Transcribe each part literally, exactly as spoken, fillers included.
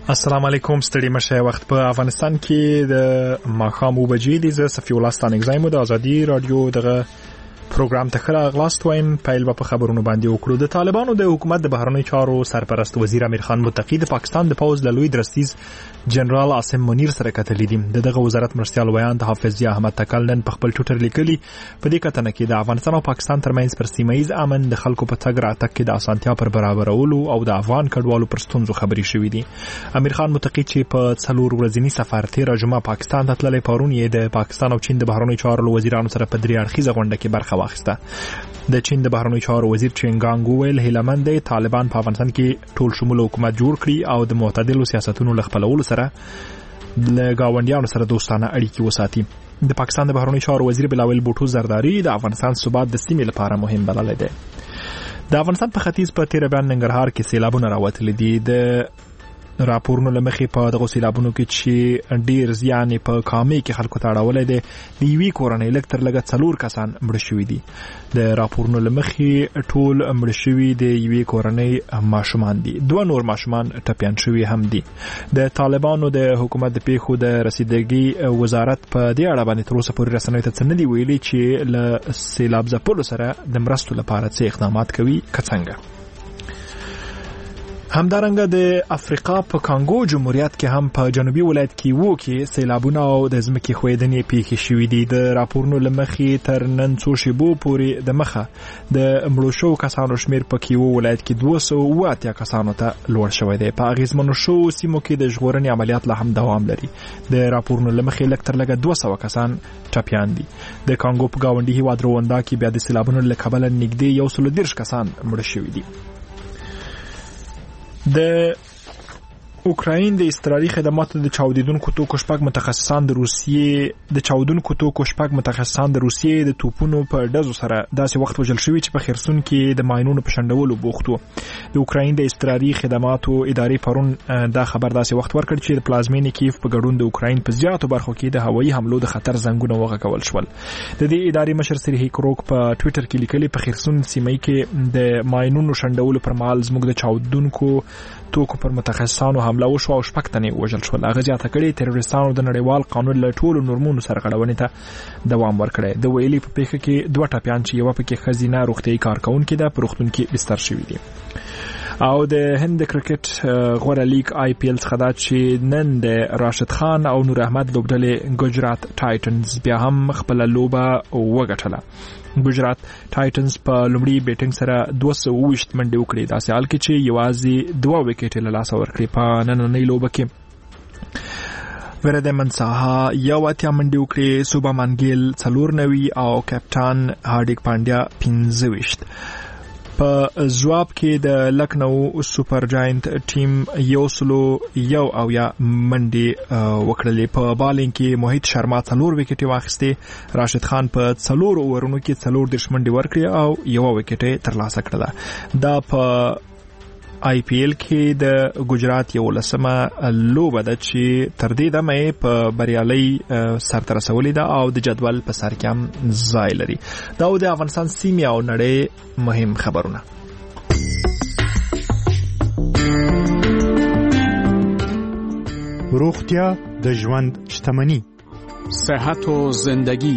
السلام علیکم. ستړي مشه. وخت په افغانستان کې د ماښام اوه بجې دي. زه صفي الله ستانکزی مو د ازادي رادیو دغه پروګرام ته ښه راغلاست وایم. پیل به په خبرونو باندې وکړو. د طالبانو د حکومت د بهرنیو چارو سرپرست وزیر امیر خان متقی د پاکستان د پوز له لوی درستیز جنرال عاصم منیر سره کتلې دي. د دغه وزارت مرستیال ویان د حافظ احمد تکل نن په خپل ټوټر لیکلي په دې کتنه کې د افغانستان او پاکستان ترمنځ پر سیمایي امن د خلکو په تګ راتګ کې د اسانتیا پر برابرولو او د افغان کډوالو پر ستونزو خبرې شوې دي. امیر خان متقی چې په څلور ورځنی سفر تیر جمعه پاکستان ته تللی، پرون یې د پاکستان او چین د بهرنیو چارو وزیرانو سره په درې اړخیزه غونډه کې برخه واخیسته. د چین د بهرنیو چارو وزیر چینګانګ وویل هیلمند دی طالبان په افغانستان کې ټول شموله حکومت جوړ کړي او د معتدلو سیاستونو لخپلولو سره له گاونډیانو سره دوستانه اړیکې وساتي. د پاکستان د بهرنیو چارو وزیر بلاول بوټو زرداری د افغانستان ثبات د سیمې لپاره مهم بللی دی. د افغانستان په ختیځ په تیره بیان ننګرهار کې سیلابونه راوتلي دي. د راپورونو لمخې په دغه سیلابونو کې چې ډیر زیان په کامې کې خلکو ته اړولی دی، د یوې کورنۍ لږ تر لږه څلور کسان مړه شوي دي. د راپورونو لمخې ټول مړه شوي د یوې کورنۍ ماشومان دي، دوه نور ماشومان ټپیان شوي هم دي. د طالبانو د حکومت د پیښو د رسیدګۍ وزارت په دې اړه باندې تر اوسه پورې رسنیو ته څه نه دي ویلي چې له سیلاب ځپلو سره د مرستو لپاره څه اقدامات کوي که څنګه. همدارنګه د افریقا په کانګو جمهوریت کې هم په جنوبي ولایت کې وو کې سیلابونه او د ځمکې ښویدنې پیښې شوي دي. د راپورونو له مخې تر نن څو شېبو پورې د مخه د مړو شوو کسانو شمېر په کیوو ولایت کې دوه سوه اووه اتیا کسانو ته لوړ شوی دی. په اغېزمنو شوو سیمو کې د ژغورنې عملیات لا هم دوام لري. د راپورونو له مخې لږ تر لږه دوه سوه کسان ټپیان دي. د کانګو په ګاونډي هېواد رواندا کې بیا د سیلابونو له کبله نږدې یو سل دېرش کسان مړه شوي دي. د اوکراین د اضطراري خدماتو د چاودیدونکو توکو شپږ متخصصان د روسیې د چاودونکو توکو شپږ متخصصان د روسیې د توپونو په ډزو سره داسې وخت وژل شوي چې په خرسون کې د ماینونو په شنډولو بوخت وو. د اوکراین د اضطراري خدماتو ادارې پرون دا خبر داسې وخت ورکړ چې د پلازمینې کیف په ګډون د اوکراین په زیاتو برخو کې د هوایي حملو د خطر زنګونه وغږول شول. د دې ادارې مشر سریهی کروک په ټویټر کې لیکلي په خرسون سیمه کې د ماینونو شنډولو پر مهال زموږ د چاودونکو توکو پر متخصصانو حمله وشوه او شپږ تنې وژل شول. هغه زیاته کړې تروریستانو د نړیوال قانون له ټولو نورمونو سره غړونې ته دوام ورکړی. د ویلي په پیښه کې دوه ټپیان چې یوه پکې ښځینه روغتیایي کارکوونکې ده په روغتون کې بستر شوي دي. او د هند د کرکټ غوره لیگ آی پی ایل څخه دا چې نن د راشد خان او نور احمد لوبډلې ګجرات ټایټنز بیا هم خپله لوبه وګټله. ګجرات ټایټنز په لومړي بیټینګ سره دوه سوه اووه ویشت منډې وکړې، داسې حال کې چې یوازې دوه وکټې له لاسه ورکړې. په نننۍ لوبه کې وردمن ساها یو اتیا منډې وکړې، سوبامان ګیل څلور نوي او کپټان هاردیک پانډیا پنځه ویشت. په ځواب کې د لکنو سوپر جاینټ ټیم یو سلو یو او یا منډې وکړلې. په بالینګ کې موهیت شرما څلور وکټې واخیستې، راشد خان په څلور اوورونو کې څلور دېرش منډې ورکړې او یوه وکټې ترلاسه کړله. دا په آی پی ایل کې د ګجرات یولسمه لوبه ده چې تر دې دمه په بریالۍ سرته رسولې ده او د جدول په سر کې هم ځای لري. دا د افغانستان سیمې او نړۍ مهم خبرونه. روغتیا د ژوند شتمني، صحت و زندگی.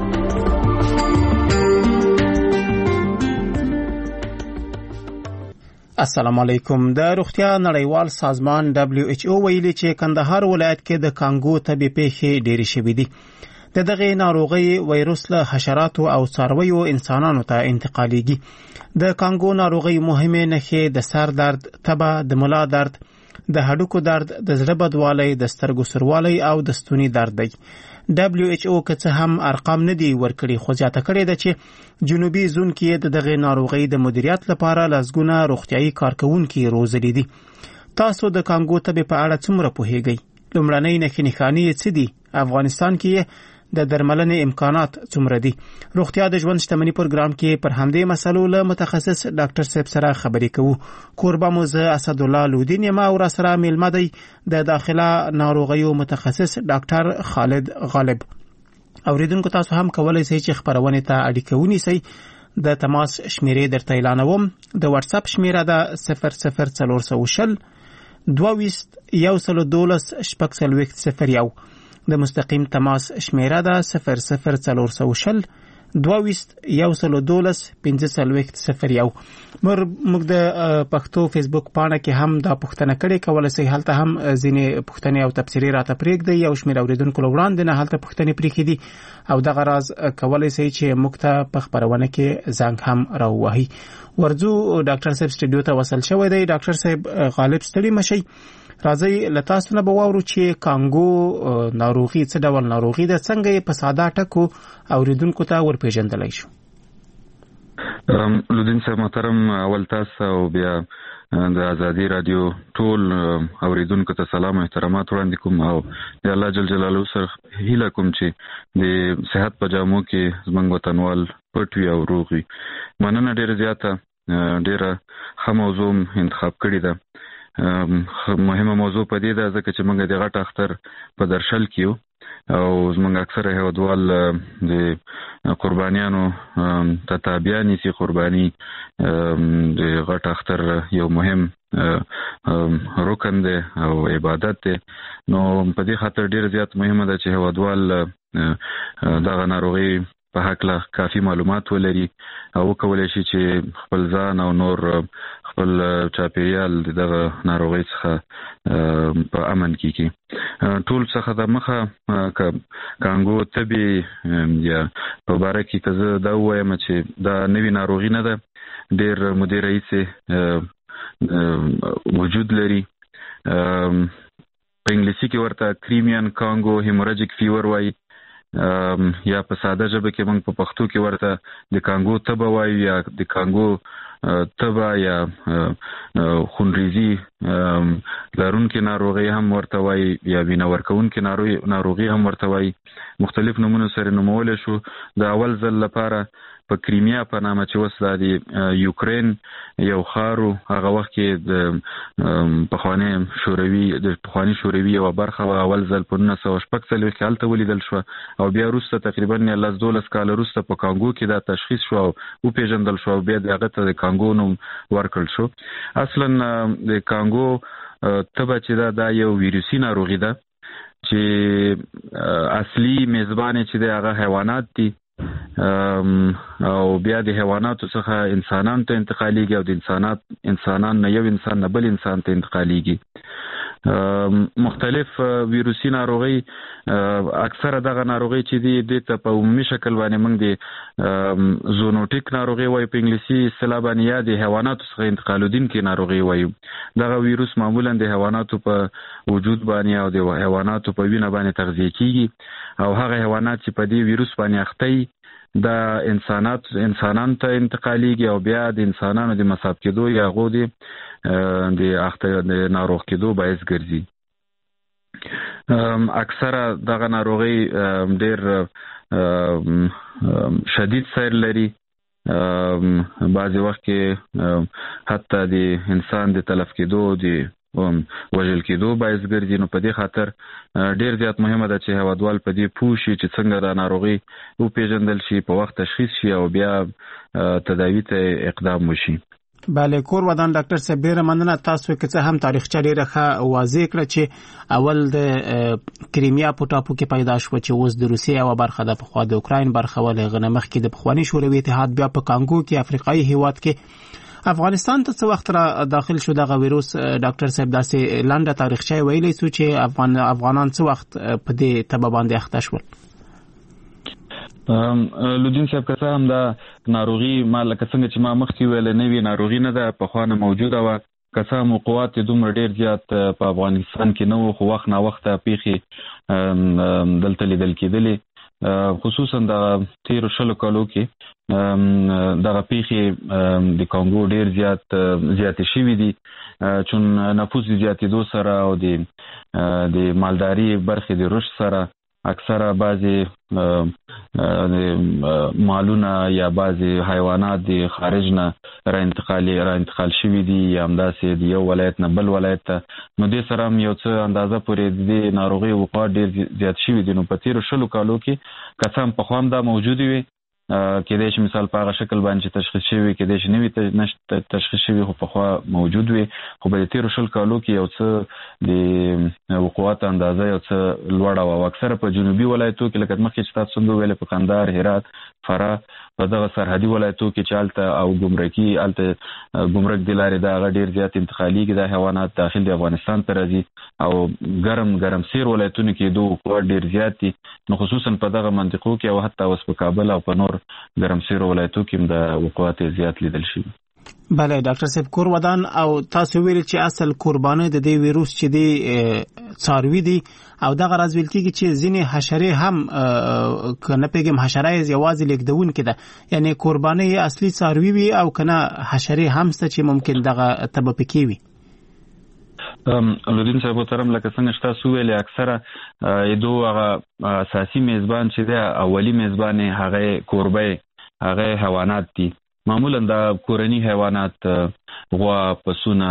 السلام علیکم. د روغتیا نړیوال سازمان دبلیو ایچ او ویلي چې کندهار ولایت کې د کانګو تبې پیښې ډېرې شوې دي. د دغه ناروغي وایروس له حشراتو او څارویو انسانانو ته انتقالیږي. د کانګو ناروغي مهمه نښې د سر درد، تبه، د ملا درد، د هډوکو درد، د زړه بدوالی، د سترګو سوروالی او د ستوني درد دی. دبلیو ایچ او که څه هم ارقام نه دی ورکړي، خو زیاته کړې ده چې جنوبي زون کې د دغه ناروغۍ د مدیریت لپاره لسګونه روغتیایي کارکوونکي روزلي دي. تاسو د کانګو تبې په اړه څومره پوهیږئ؟ لومړنۍ نښې نښانې یې څه دي؟ افغانستان کې د درملنې امکانات څومره دي؟ روغتیا د ژوند شتمني پروګرام کې پر همدې مسلو له متخصص ډاکټر صاحب سره خبرې کوو. کوربه مو زه اسدالله لودین یم او را سره میلمه دی د داخله ناروغیو متخصص ډاکټر خالد غالب. اوریدونکو تاسو هم کولای شئ چې خبرونه ته اړیکه ونیسئ. د تماس شمیرې درته اعلانوم. د واتس اپ شمیره ده صفر صفر څلور سوه شل دوه ویشت یو سل دولس شپږ څلوېښت صفر یو. د مستقیم تماس شمیره ده صفر صفر څلور سوه شل دوه ویشت یو سل دولس پنځه څلوېښت صفر یو. موږ د پښتو فیسبوک پاڼه کې هم دا پوښتنه کړې، کولی شئ هلته هم ځینې پوښتنې او تبصرې راته پرېږدئ. یو شمېر اورېدونکو له وړاندې نه هلته پوښتنې پرېښې دي او دغه راز کولی شئ چې موږ ته په خپرونه کې زنګ هم راووهئ. ورځو ډاکټر صاحب سټوډیو ته وصل شوی دی. ډاکټر صاحب غالب ستړي مشئ، راځي له تاسو نه به واورو چې کانګو ناروغي څه ډول ناروغي ده، څنګه یې په ساده ټکو اوریدونکو ته ورپېژندلی شو. لودین صاحب محترم، اول تاسو او بیا د ازادي رادیو ټول اوریدونکو ته سلام او احترامات وړاندې کوم او د الله جل جلاله سره هیله کوم چې د صحت په جامو کې زموږ وطنوال پټ وي او روغ وي. مننه ډېره زیاته، ډېره ښه موضوع انتخاب کړې ده. مهمه موضوع په دې ده ځکه چې موږ د غټ اختر په درشل کې یو او زموږ اکثره هیوادوال د قربانیانو ته تابع نیسي. قرباني د غټ اختر یو مهم رکن دی او عبادت دی، نو په دې خاطر ډېر زیات مهمه ده چې هیوادوال دغه ناروغي په هکله کافي معلومات ولري او وکولی شي چې خپل ځان او نور خپل چاپیریال دغه ناروغۍ څخه په امن کې کړي. ټول څخه د مخه کانګو تبې یا په باره کې که زه دا ووایم چې دا نوې ناروغي نه ده، ډېر مودې راهیسې وجود لري. په انګلیسي کې ورته کریمیان کانګو هیموراجیک فیور وایي، یا په ساده ژبه کې موږ په پښتو کې ورته د کانګو تبه وایو یا د کانګو تبه یا خونریزي لرونکې ناروغي هم ورته وایي یا وینه ورکوونکې ناروغي هم ورته وایي. مختلف نومونو سره نومولی شو. د اول ځل لپاره په کریمیا په نامه چې اوس دا د یوکرین یو ښار و، هغه وخت کې د پخواني شوروي د پخواني شوروي یوه برخه وه. اول ځل په نولس سوه شپږ څلوېښت کې هلته ولیدل شوه او بیا وروسته تقریبا لس دولس کاله وروسته په کانګو کې دا تشخیص شو او وپېژندل شو او بیا د هغه ته د کانګو نوم ورکړل شو. اصلا د کانګو تبه چې ده دا یو ویروسي ناروغي ده چې اصلي میزبان چې دی هغه حیوانات دي او بیا د حیواناتو څخه انسانانو ته انتقالیږي او د انسانات انسانان نه یو انسان نه بل انسان ته انتقالیږي. مختلف ویروسي ناروغي اکثره دغه ناروغي چې دي دې ته په عمومي شکل باندې موږ د زونوټیک ناروغي وایو په انګلیسي اصطلاح باندې، یا د حیواناتو څخه انتقالېدونکې ناروغي وایو. دغه ویروس معمولا د حیواناتو په وجود باندې او د حیواناتو په وینه باندې تغذیه کیږي او هغه حیوانات چې په دې ویروس باندې اخته وي دا انسانات انسانانو ته انتقالیږي او بیا د انسانانو د مصاب کېدو یا هغو د اخته د ناروغ کېدو باعث ګرځي. اکثره دغه ناروغي ډېر شدید سیر لري، بعضې وخت کې حتی د انسان د تلف کېدو د وژل کېدو باعث ګرځي. نو په دې خاطر ډېر زیات مهمه ده چې هیوادوال په دې پوه شي چې څنګه دا ناروغي وپېژندل شي، په وخت تشخیص شي او بیا تداوي ته اقدام وشي. بله کور ودان ډاکټر صاحب ډېره مننه. تاسو که څه هم تاریخچه ډېره ښه واضح کړه چې اول د کریمیا په ټاپو کې پیدا شوه چې اوس د روسیې یوه برخه ده، پخوا د اوکراین برخه وه، له هغه نه مخکې د پخواني شوروي اتحاد، بیا په کانګو کې افریقایي هیواد کې. افغانستان ته څه وخت را داخل شو دغه ویروس ډاکټر صاحب؟ داسې لنډه تاریخچه ویلی سو چې افغان افغانان څه وخت په دې تبه باندې اخته شول؟ لودین صاحب که څه هم دا ناروغي ما لکه څنګه چې ما مخکې ویله نوې ناروغي نه ده، پخوا نه موجوده وه. که څه هم وقوعات یې دومره ډېر زیات په افغانستان کې نه وو، خو وخت ناوخته پیښې دلته لیدل کېدلې. خصوصا د تیرو شلو کالو کې دغه پیښې د کانګو ډېر زیات زیاتې شوي دي، چون نفوس زیاتېدو سره او د مالداري برخې د رشد سره اکثره بعضې مالونه یا بعضې حیوانات د خارج نه را انتقال را انتقال شوي دي یا همداسې د یو ولایت نه بل ولایت ته. نو دې سره هم یو څه اندازه پورې د دې ناروغۍ وقوعات ډېر زیات شوي دي. نو په تېرو شلو کالو کې که څه هم پخوا هم دا موجودې وي، کېدای شي مثال په هغه شکل باندې تشخیص شوی کېدای شي نوی نشته تشخیص شوی خو پخوا موجود وي خو په تیرو شل کالو کې یو څه د وقوعات اندازه یو څه لوړه وه او اکثره په جنوبي ولایتو کې لکه مخکې چې تاسو څنګه ویلې په کندهار هرات فراه په دغه سرحدي ولایتو کې چې هلته او ګمرکي هلته ګمرک د لارې د هغه ډېر زیات انتقالېږي دا حیوانات داخل د افغانستان ته راځي او ګرم ګرم سیر ولایتونو کې دو وقوعات ډېر زیات دي نو خصوصا په دغه منطقو کې او حتی اوس په کابل او په نور ګرم سیر ولایتو کې هم د وقوعات زیات لیدل شوي. بله ډاکټر صاحب کور ودان او تاسو ویل چې اصل قرباني د دې ویروس چې دی څاروي دي او دغه راز ویل کېږي چې ځینې حشرې هم که نه پوهېږم حشره یې یوازې لیږدونکې ده یعنې قرباني یې اصلي څاروي وي او که نه حشرې هم شته چې ممکن دغه تبه پکې وي. لودین صاحب محترم لکه څنګه چې تاسو ویلې اکثره یدو هغه اساسي میزبان چې دی اولي میزبان یې هغه کوربه هغه حیوانات دي معمولا دا کورني حیوانات غوا پسونه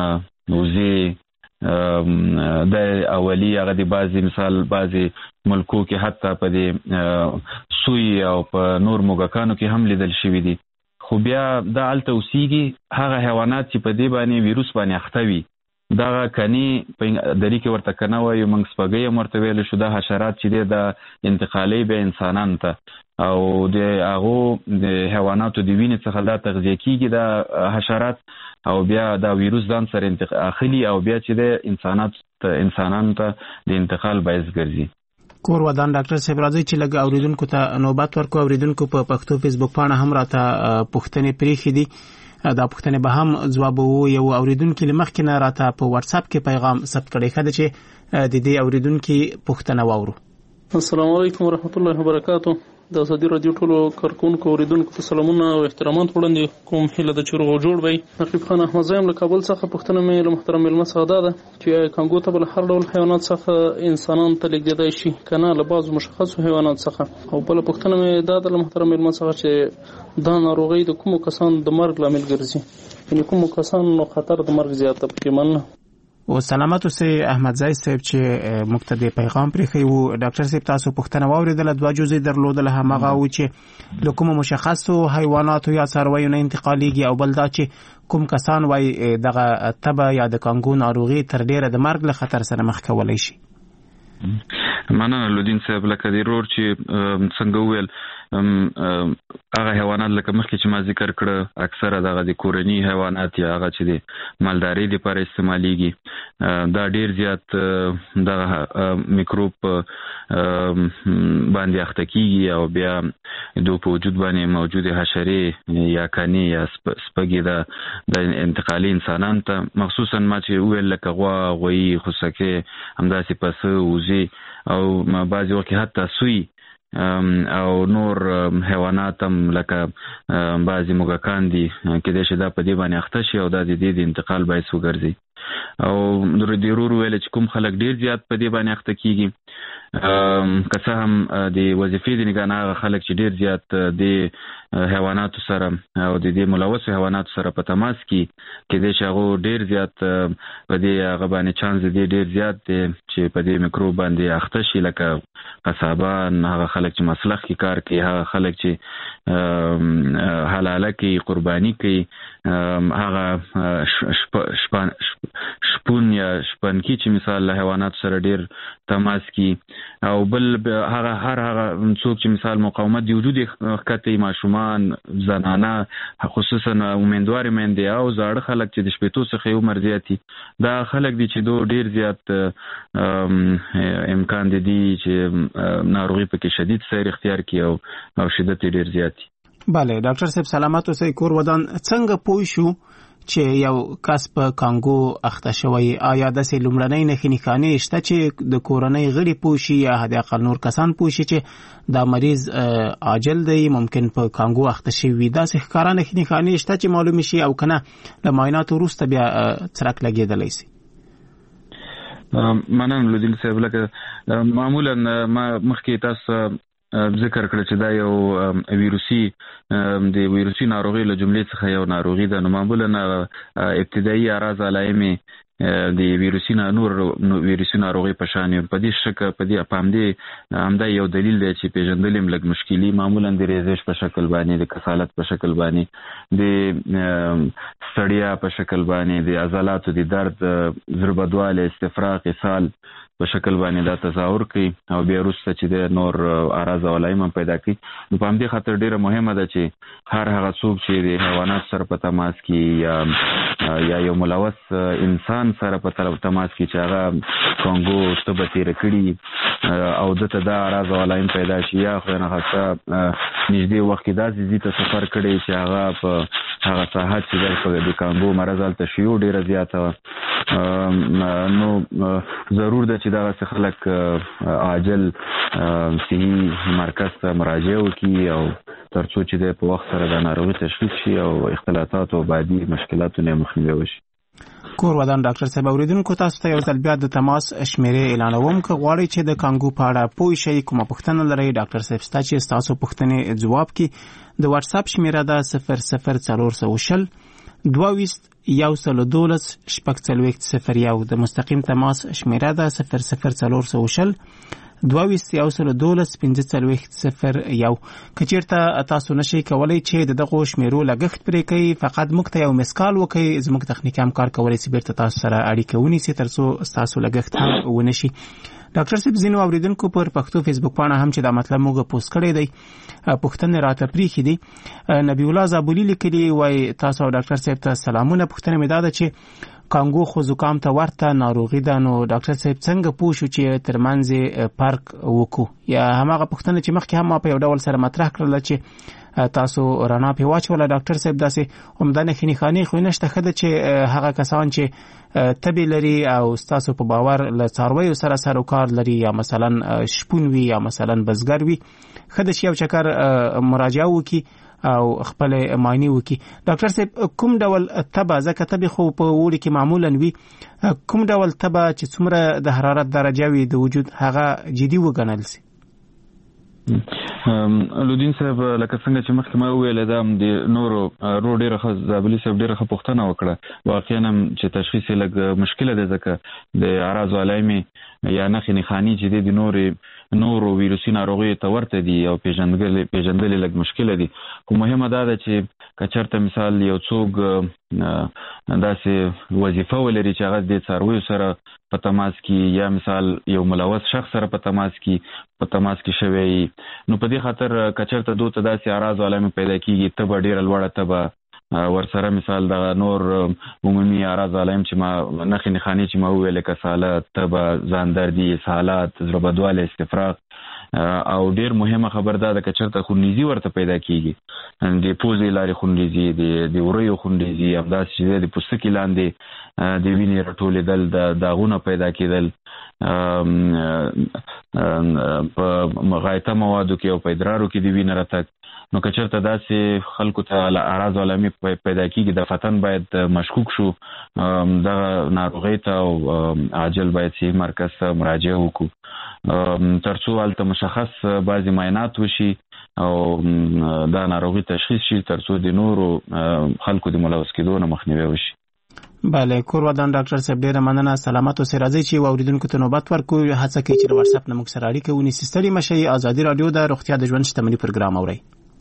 وزې د اولی هغه د بعضې مثال بعضې ملکو کې حتی په دې سوی او په نور موږکانو کې هم لیدل شوي دي خو بیا دا هلته اوسیږي هغه حیوانات چې په دې باندې ویروس باندې اخته وي دغه کني په دری کې ورته کنه وایو موږ سپږی هم ورته ویلی شو دا حشرات چې دی دا انتقالي به انسانانو ته او د هغو د حیواناتو د وینې څخه دا تغذیه کېږي دا حشرات او بیا دا ویروس ځان سره اخلي او بیا چې دی انسانات انسانانو ته د انتقال باعث ګرځي. کور ودان ډاکټر صاحب راځي چې لږ اوریدونکو ته نوبت ورکړو. اوریدونکو په پښتو فیسبوک پاڼه هم راته پوښتنې پرېښې دي دا پوښتنې به هم ځواب وو. یو اوریدونکي له مخکې نه راته په واتس اپ کې پیغام ثبت کړی ښه ده چې د دې اوریدونکي پوښتنه واورو. السلام علیکم ورحمت الله وبرکاتو. د ازادي رادیو ټولو کارکونکو اوریدونکو ته سلامونه او احترامات وړاندې کوم. هیله ده چې روغ او جوړ وئ. نقیب خان احمد زایم له کابل څخه پوښتنه مې له محترم مېلمه څخه دا ده چې کانګو ته به له هر ډول حیوانات څخه انسانانو ته لیږدېدای شي که نه له بعضو مشخصو حیوانات څخه. او بله پوښتنه مې دا ده له محترم مېلمه څخه چې دا ناروغۍ د کومو کسانو د مرګ لامل ګرځي یعنې کومو کسانو خطر د مرګ زیات ده پکې مننه. او سلامت اوسئ احمد زای صاحب چې موږ ته د پیغام پرېښی وو. ډاکټر صاحب تاسو پوښتنه واورېدله دوه جزې درلودله همغه و چې له کومو مشخصو حیواناتو یا څارویو نه انتقالېږي او بل دا چې کوم کسان وایي دغه تبه یا د کانګو ناروغي تر ډېره د مرګ له خطر سره مخ کولی شي. مننه لودین صاحب لکه د رور چې څنګه وویل هغه حیوانات لکه مخکې چې ما ذکر کړه اکثره دغه د کورني حیوانات یا هغه چې د مالدارۍ دپاره استعمالیږي دا ډېر زیات دغه میکروب باندې اخته کېږي او بیا دو په وجود باندې موجودې حشرې یا کنې یا سپږې د د انتقالي انسانانو ته مخصوصا ما چې وویل لکه غوا غویي خوسکې همداسې پسه وزې او بعضې وخت حتی سوی او نور حیوانات هم لکه بعضې موږکان دي کېدای شي دا په دې باندې اخته شي او دا د دې د انتقال باعث وګرځي. او د ورور ویل چې کوم خلک ډېر زیات په دې باندې اخته کېږي که څه هم د وظیفې د نګاه نه هغه خلک چې ډېر زیات د حیواناتو سره او د دې ملوثو حیواناتو سره په تماس کې کېدای شي هغو ډېر زیات په دې هغه باندې چانس د دې ډېر زیات دی چې په دې میکروب باندې اخته شي لکه قصابان هغه خلک چې مسلخ کې کار کوي هغه خلک چې حلاله کوي قرباني کوي هغه شپون یا شپنکي چې مثال له حیواناتو سره ډېر تماس کی او بل هغه هر هغه څوک چې مثال مقاومت دی وجود ښکته ماشومان زنانه خصوصا امیندوارې میندې او زاړه خلک چې د شپېتو څخه عمر زیات دي دا خلک دي چې دو ډېر زیات امکان دی چې ناروغي پکې شدید سیر اختیار کړي او او شدت یې ډېر زیات دي. بله ډاکټر صاحب سلامت اوسئ. کور ودان څنګه پوه شو چې یو کس په کانګو اخته شوی؟ آیا داسې لومړنۍ نښې نښانې شته چې د کورنۍ غړي پوه شي یا حداقل نور کسان پوه شي چې دا مریض عاجل دی ممکن په کانګو اخته شوي وي؟ داسې ښکاره نښې نښانې شته چې معلومې شي او که نه له معایناتو وروسته بیا څرک لګېدلی شي؟ مننه لودین صاحب لکه معمولا ما مخکې تاسو ذکر کړ چې دا یو ویروسي د ویروسي ناروغي له جملې څخه یو ناروغي ده. نو معمولا ابتدایي اعراض علائم د ویروسي نور ویروسي ناروغي په شان په دې شکه په دې پام دې همدا یو دلیل دی چې پیژندل هم لږ مشکلي معمولا د ریزش په شکل باندې د کسالت په شکل باندې د ستړیا په شکل باندې د عضلاتو د درد ضربدواله استفراغ اسهال په شکل باندې دا تظاهر کوي او بیا وروسته چې د نور اعراض او علائم پیدا کوي. نو په همدې خاطر ډیره مهمه ده چې هر هغه څوک چې د حیوانات سره په تماس کې یا یا یو ملوث انسان سره په تماس کې چې هغه کانګو تبه تیر کړي او دته دا اعراض او علائم پیدا شي یا خو نه خاصه نږدې وخت کې داسې ځي ته سفر کړي چې هغه په هغه ساحات چې د کانګو مرض هلته شیوع ډیره زیاته نو ضرور ده چې دا خلک عاجل صحي مرکز ته مراجعه وکړي او ترڅو چې د په وخت سره د ناروغي تشخیص شي او اختلالات او بعدي مشکلاتو نه مخنیوي وشي. کور ودان ډاکټر صاحب اوریدونکو تاسو ته یو ځل بیا د تماس شمیرې اعلانوم که غواړئ چې د کانګو په اړه پوه شئ کومه پوښتنه لرئ ډاکټر صاحب ستا چې ستاسو پوښتنې ځواب کړي د واتس اپ شمیره ده صفر صفر څلور سوه شل دوه ویشت یو سل دولس شپږ څلوېښت صفر یو د مستقیم تماس شمیره ده صفر صفر څلور سوه شل دوه ویشت یو سل دولس پنځه څلوېښت صفر یو. که چېرته تاسو نشئ کولی چې د دغو شمیرو لګښت پرې کوئ فقط موږ ته یو مسکال وکړئ زموږ تخنیکي همکار کولی شي بیرته تاسو سره اړیکه ونیسي ترڅو ستاسو لګښت هم ونه شي. ډاکټر صاحب ځینو اوریدونکو پر پښتو فیسبوک پاڼه هم چې دا مطلب موږ پوسټ کړی دی پوښتنې راته پریښي دي. نبی الله زابولي لیکلي وایي تاسو ډاکټر صاحب ته سلامونه. پوښتنه مې دا ده چې کانګو خو زکام ته ورته ناروغي ده نو ډاکټر صاحب څنګه پوه شو چې ترمنځ فرق وکړو یا هماغه پوښتنه چې مخکې هم ما په یو ډول سره مطرح کړله چې تاسو رڼا پې واچوله ډاکټر صاحب داسې عمده نښې نښانې خو نشته ښه ده چې هغه کسان چې تبې لري او ستاسو په باور له څارویو سره سر و کار لري یا مثلا شپون وي یا مثلا بزګر وي ښه ده چې یو چکر مراجعه وکړي او خپل معاینه وکړي. ډاکټر صاحب کوم ډول تبه ځکه تبې خو په اوړي کې معمولا وي کوم ډول تبه چې څومره د حرارت درجه وي د وجود هغه جدي وګڼل شي؟ لودین صاحب لکه څنګه چې مخکې ما وویل دا د نورو رو ډېره ښه زابلي صاحب ډېره ښه پوښتنه وکړه. واقعا هم چې تشخیص یې لږ مشکله دی ځکه د اعراض او علایم یا نښې نښانې چې دی د نورې نورو ویروسي ناروغیو ته ورته دي او پیژندل پیژندل لږ مشکله دي. خو مهمه دا ده چې که چېرته مثال یو څوک داسې وظیفه ولري چې هغه د څارویو سره په تماس کې یا مثال یو ملوث شخص سره په تماس کې په تماس کې شوی نو په دې خاطر که چېرته دوی ته داسې اعراض او علایم پیدا کېږي تبه ډېره لوړه تبه ورسره مثال د نور عمومي اعراض علائم چې ما نښې نښانې چې ما وویلې کسالت تبه ځان دردي اسهالات زړه بدوالی استفراغ او ډیر مهمه خبر ده که چېرته خونریزي ورته پیدا کیږي د پوزې لارې خونریزي د وریو خونریزي همداسې چې د پوستکي لاندې د وینې راټولېدل د داغونه پیدا کېدل په غایطه موادو کې او په ادرارو کې د وینې راتګ نو که چېرته داسې خلکو ته اعراض او علامې پیدا کېږي د فتن باید مشکوک شو دغه ناروغۍ ته او عاجل باید صحي مرکز ته مراجعه وکړو تر څو هلته مشخص بعضې معاینات وشي او دا ناروغي تشخیص شي تر څو د نورو خلکو د ملوث کېدو نه مخنیوی وشي. بله کور ودان ډاکټر صاحب ډیره مننه سلامت اوسئ. راځئ چې واوریدونکو ته نوبت ورکړو هڅه کوي چې د واتس اپ نه موږ سره اړیکه ونیسي. ستړي مه شئ. ازادي راډیو د روغتیا د ژوند شتمني پروګرام اورئ.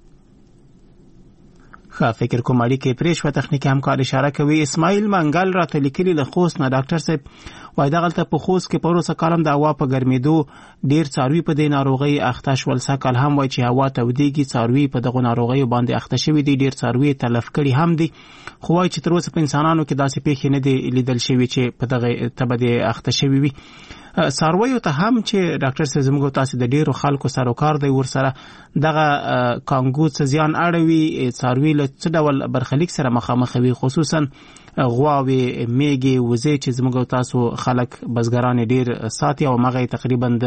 ښه فکر کوم اړیکې پرې شوه. تخنیکي همکار اشاره کوي. اسماعیل منګل راته لیکلي له خوست نه ډاکټر صاحب وایي دغلته په خوست کې په وروسته کال هم د هوا په ګرمېدو ډېر څاروي په دې ناروغۍ اخته شول. سږکال هم وایي چې هوا تودېږي څاروي په دغو ناروغیو باندې اخته شوي دي ډېر څاروي تلف کړي هم دي خو وایي چې تر اوسه په انسانانو کې داسې پیښې نه دي لیدل شوي چې په دغه تبه دې اخته شوي وي. څارویو ته هم چې ډاکټر صاحب زموږ تاسو د ډیرو خلکو سره کار دی ورسره دغه کانګو څه زیان اړوي څاروي له څه ډول برخلیک سره مخامخ وي خصوصا غواوې میږي وزې چې زموږ تاسو خلک بزګران ډیر ساتي او مغه تقریبا د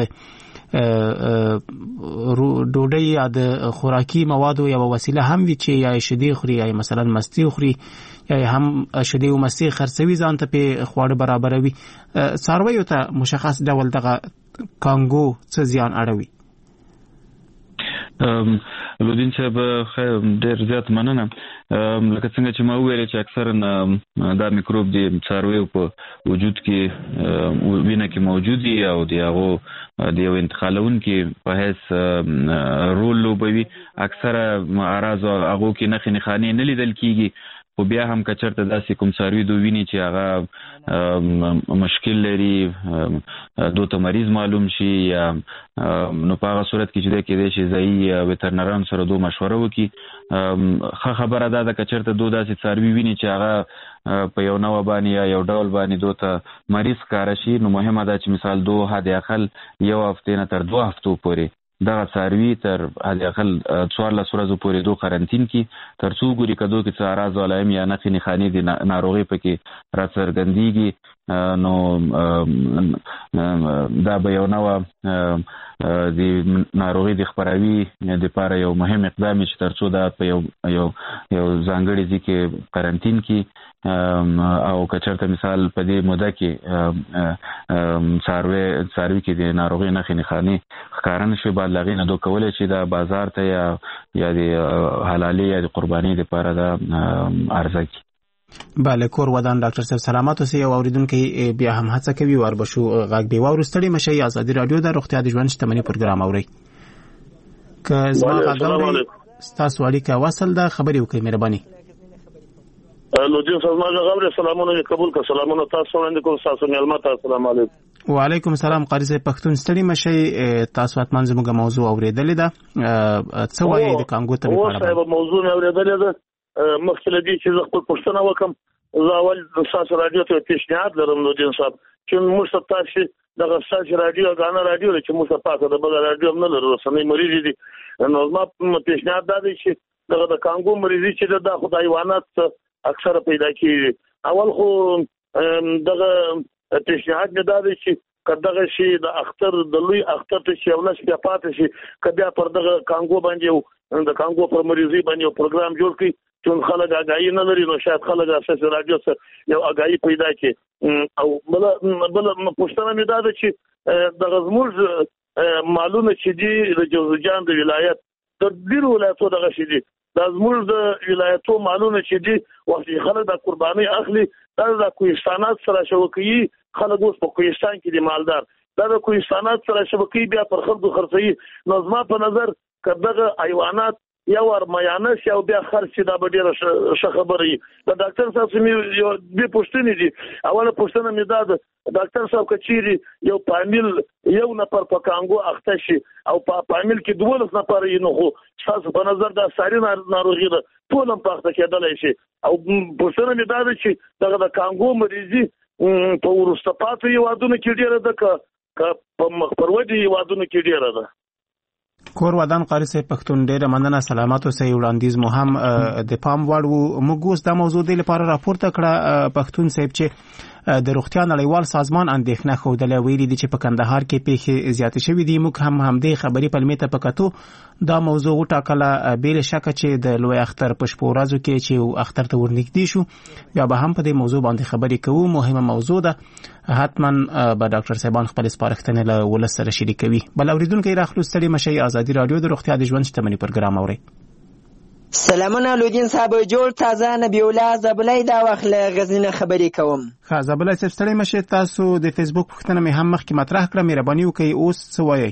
ډوډۍ یا د خوراکي موادو یو وسیله هم وي چې یا شیدې خوري یا مثلا مستي خوري یا هم شیدې او مستي خرڅوي ځان ته په خواړه برابروي. څارویو ته مشخص ډول دغه کانګو څه زیان اړوي؟ لودین صاحب ډېر زیات مننه. لکه څنګه چې ما وویل چې اکثرا دا میکروب د څارویو په وجود کې وینه کې موجود دي او د هغه د یو انتقالونکي په حیث رول لوبوي. اکثره اعراض هغو کې نښې نښانې نه لیدل کېږي، خو بیا هم که چېرته داسې کوم څاروي دو ویني چې هغه مشکل لري، دو ته مریض معلوم شي، یا نو په هغه صورت کې چې دی کېدای شي ځایي ویترنرانو سره دو مشوره وکړي. ښه خبره دا ده که چېرته دو داسې څاروي ویني چې هغه په یو نوع باندې یا یو ډول باندې دو ته مریض ښکاره شي، نو مهمه ده چې مثال دو حد اقل یو هفتې نه تر دوه هفتو پورې دغه څاروي تر حد اقل څوارلس ورځو پورې دو قرنطین کی تر څو ګوري که دو کې څه اعراض او علائم یا نښې نښانې د ناروغۍ پکې راڅرګندېږي، نو دا به یو نوع د ناروغۍ د خپراوي دپاره یو مهم اقدام چې تر څو دا په یو یو یو ځانګړي ځای کې قرنطین کی، او که چېرته مثال په دې موده کې څاروي څاروي کې د ناروغۍ نښې نښانې ښکاره نه شي، باید له هغې نه دو کولی چې دا بازار ته یا یا د حلالۍ یا د قربانۍ دپاره دا عرضه کړي. بله، کور ودان ډاکټر صاحب سلامات اوسئ. یو اورېدونکی بیا هم هڅه کوي وربشو غږ بې واورو. ستړي مه شئ، ازادي راډیو د روغتیا د ژوند شتمني پروګرام اورئ. که زما غږ اورئ ستاسو اړیکه وصل ده، خبرې وکړئ مهرباني. لودین صاحب ما غږ اورئ، سلامونه مې قبول کړه. سلامونه تاسو وړاندې کوم، ستاسو مېلمه ته السلام علیکم. وعلیکم السلام. قاري صاحب پښتون ستړي مه شئ، تاسو حتما زموږ موضوع اورېدلې ده، څه وایي د کانګو تبې په اړه؟ صاحب موضوع مې اورېدلې ده. مخکې له دې چې زه خپل پوښتنه وکړم، زه اول ستاسو راډیو ته پیشنهاد لرم لودین صاحب چې موږ ته تاسو دغه ستاسو راډیو غانا راډیو چې موږ ته پاکه د بل راډیو هم نه لرو، رسنۍ مریض دي. نو زما پیشنهاد دا دی چې دغه د کانګو مریضي چې د خدای حیوانات اکثره پیدا کیږي. اول خو دغه پیشنهاد مې دا دی چې کداغه شي د اختر د لوی اختر ته چې ولس بیا پاتې شي، کبیا پر دغه کانګو باندې د کانګو پر مریضي باندې یو پروګرام جوړ کړي چې خلک اگاهي نه لري، نو شاید خلک اساس راډیو سره یو اگاهي پیدا کړي. او بل بل پښتنه مې دا ده چې د غزموز معلومه چې دی د جوزجان د ولایت د ډیرو ولایتو دغه شي دي، د زموږ د ولایتو معلومه چې دی وخت خلک د قرباني اخلي، دا د کوهستانات سره شوکي، خلک اوس په کوهستان کې دي مالدار، دا د کوهستانات سره شوکي بیا پر خلکو خرڅي. نو زما په نظر کداغه حیوانات یا ور میانس یا بیا خرڅ دا به ډیره ښه خبره وي. د ډاکټر صاحب سمې یو دې پوښتنې دي. اوله پوښتنه مې دا ده، ډاکټر صاحب کچيري یو پامیل یو نفر په کانګو اخته شي او په پامیل کې دولس نفر یې، نو خو تاسو په نظر دا ساري ناروغي ده، ټول هم په اخته کېدلی شي. او پوښتنه مې دا ده چې دغه د کانګو مریضي په وروسته پاتې هېوادونو کې ډیره ده که په مخ پر ودې هېوادونو کې ډیره ده؟ کور ودان قاری صاحب پښتون ډیره مننه، سلامات اوسئ. وړاندیز مو هم د پام وړ و. موږ اوس دا موضوع د لپاره راپورته کړه پښتون صاحب چې د روغتیا نړیوال سازمان اندېښنه ښودله، ویلي دي چې په کندهار کې پیښې زیاتې شوې دي. موږ هم همدې خبرې پلمې ته په کتو دا موضوع وټاکله، بې له شکه چې د لوی اختر په شپو ورځو کې چې اختر ته ورنږدې شو، بیا به هم په دې موضوع باندې خبرې کوو. مهمه موضوع ده، حتما به ډاکټر صاحبان خپل سپارښتنې له ولس سره شریکوي. بل اورېدونکی راخلو، ستړي مه شئ، ازادي راډیو د روغتیا د ژوند شتمني پروګرام اورئ. سلامونه لودین صاحب، جوړ تازه نبی الله زبلای دا وخت له غزنینه خبرې کوم. ښه زبلای صاحب ستړي مه شئ، تاسو د فیسبوک پوښتنه مې هم مخکې مطرح کړه، مهرباني وکړئ اوس څه وایئ؟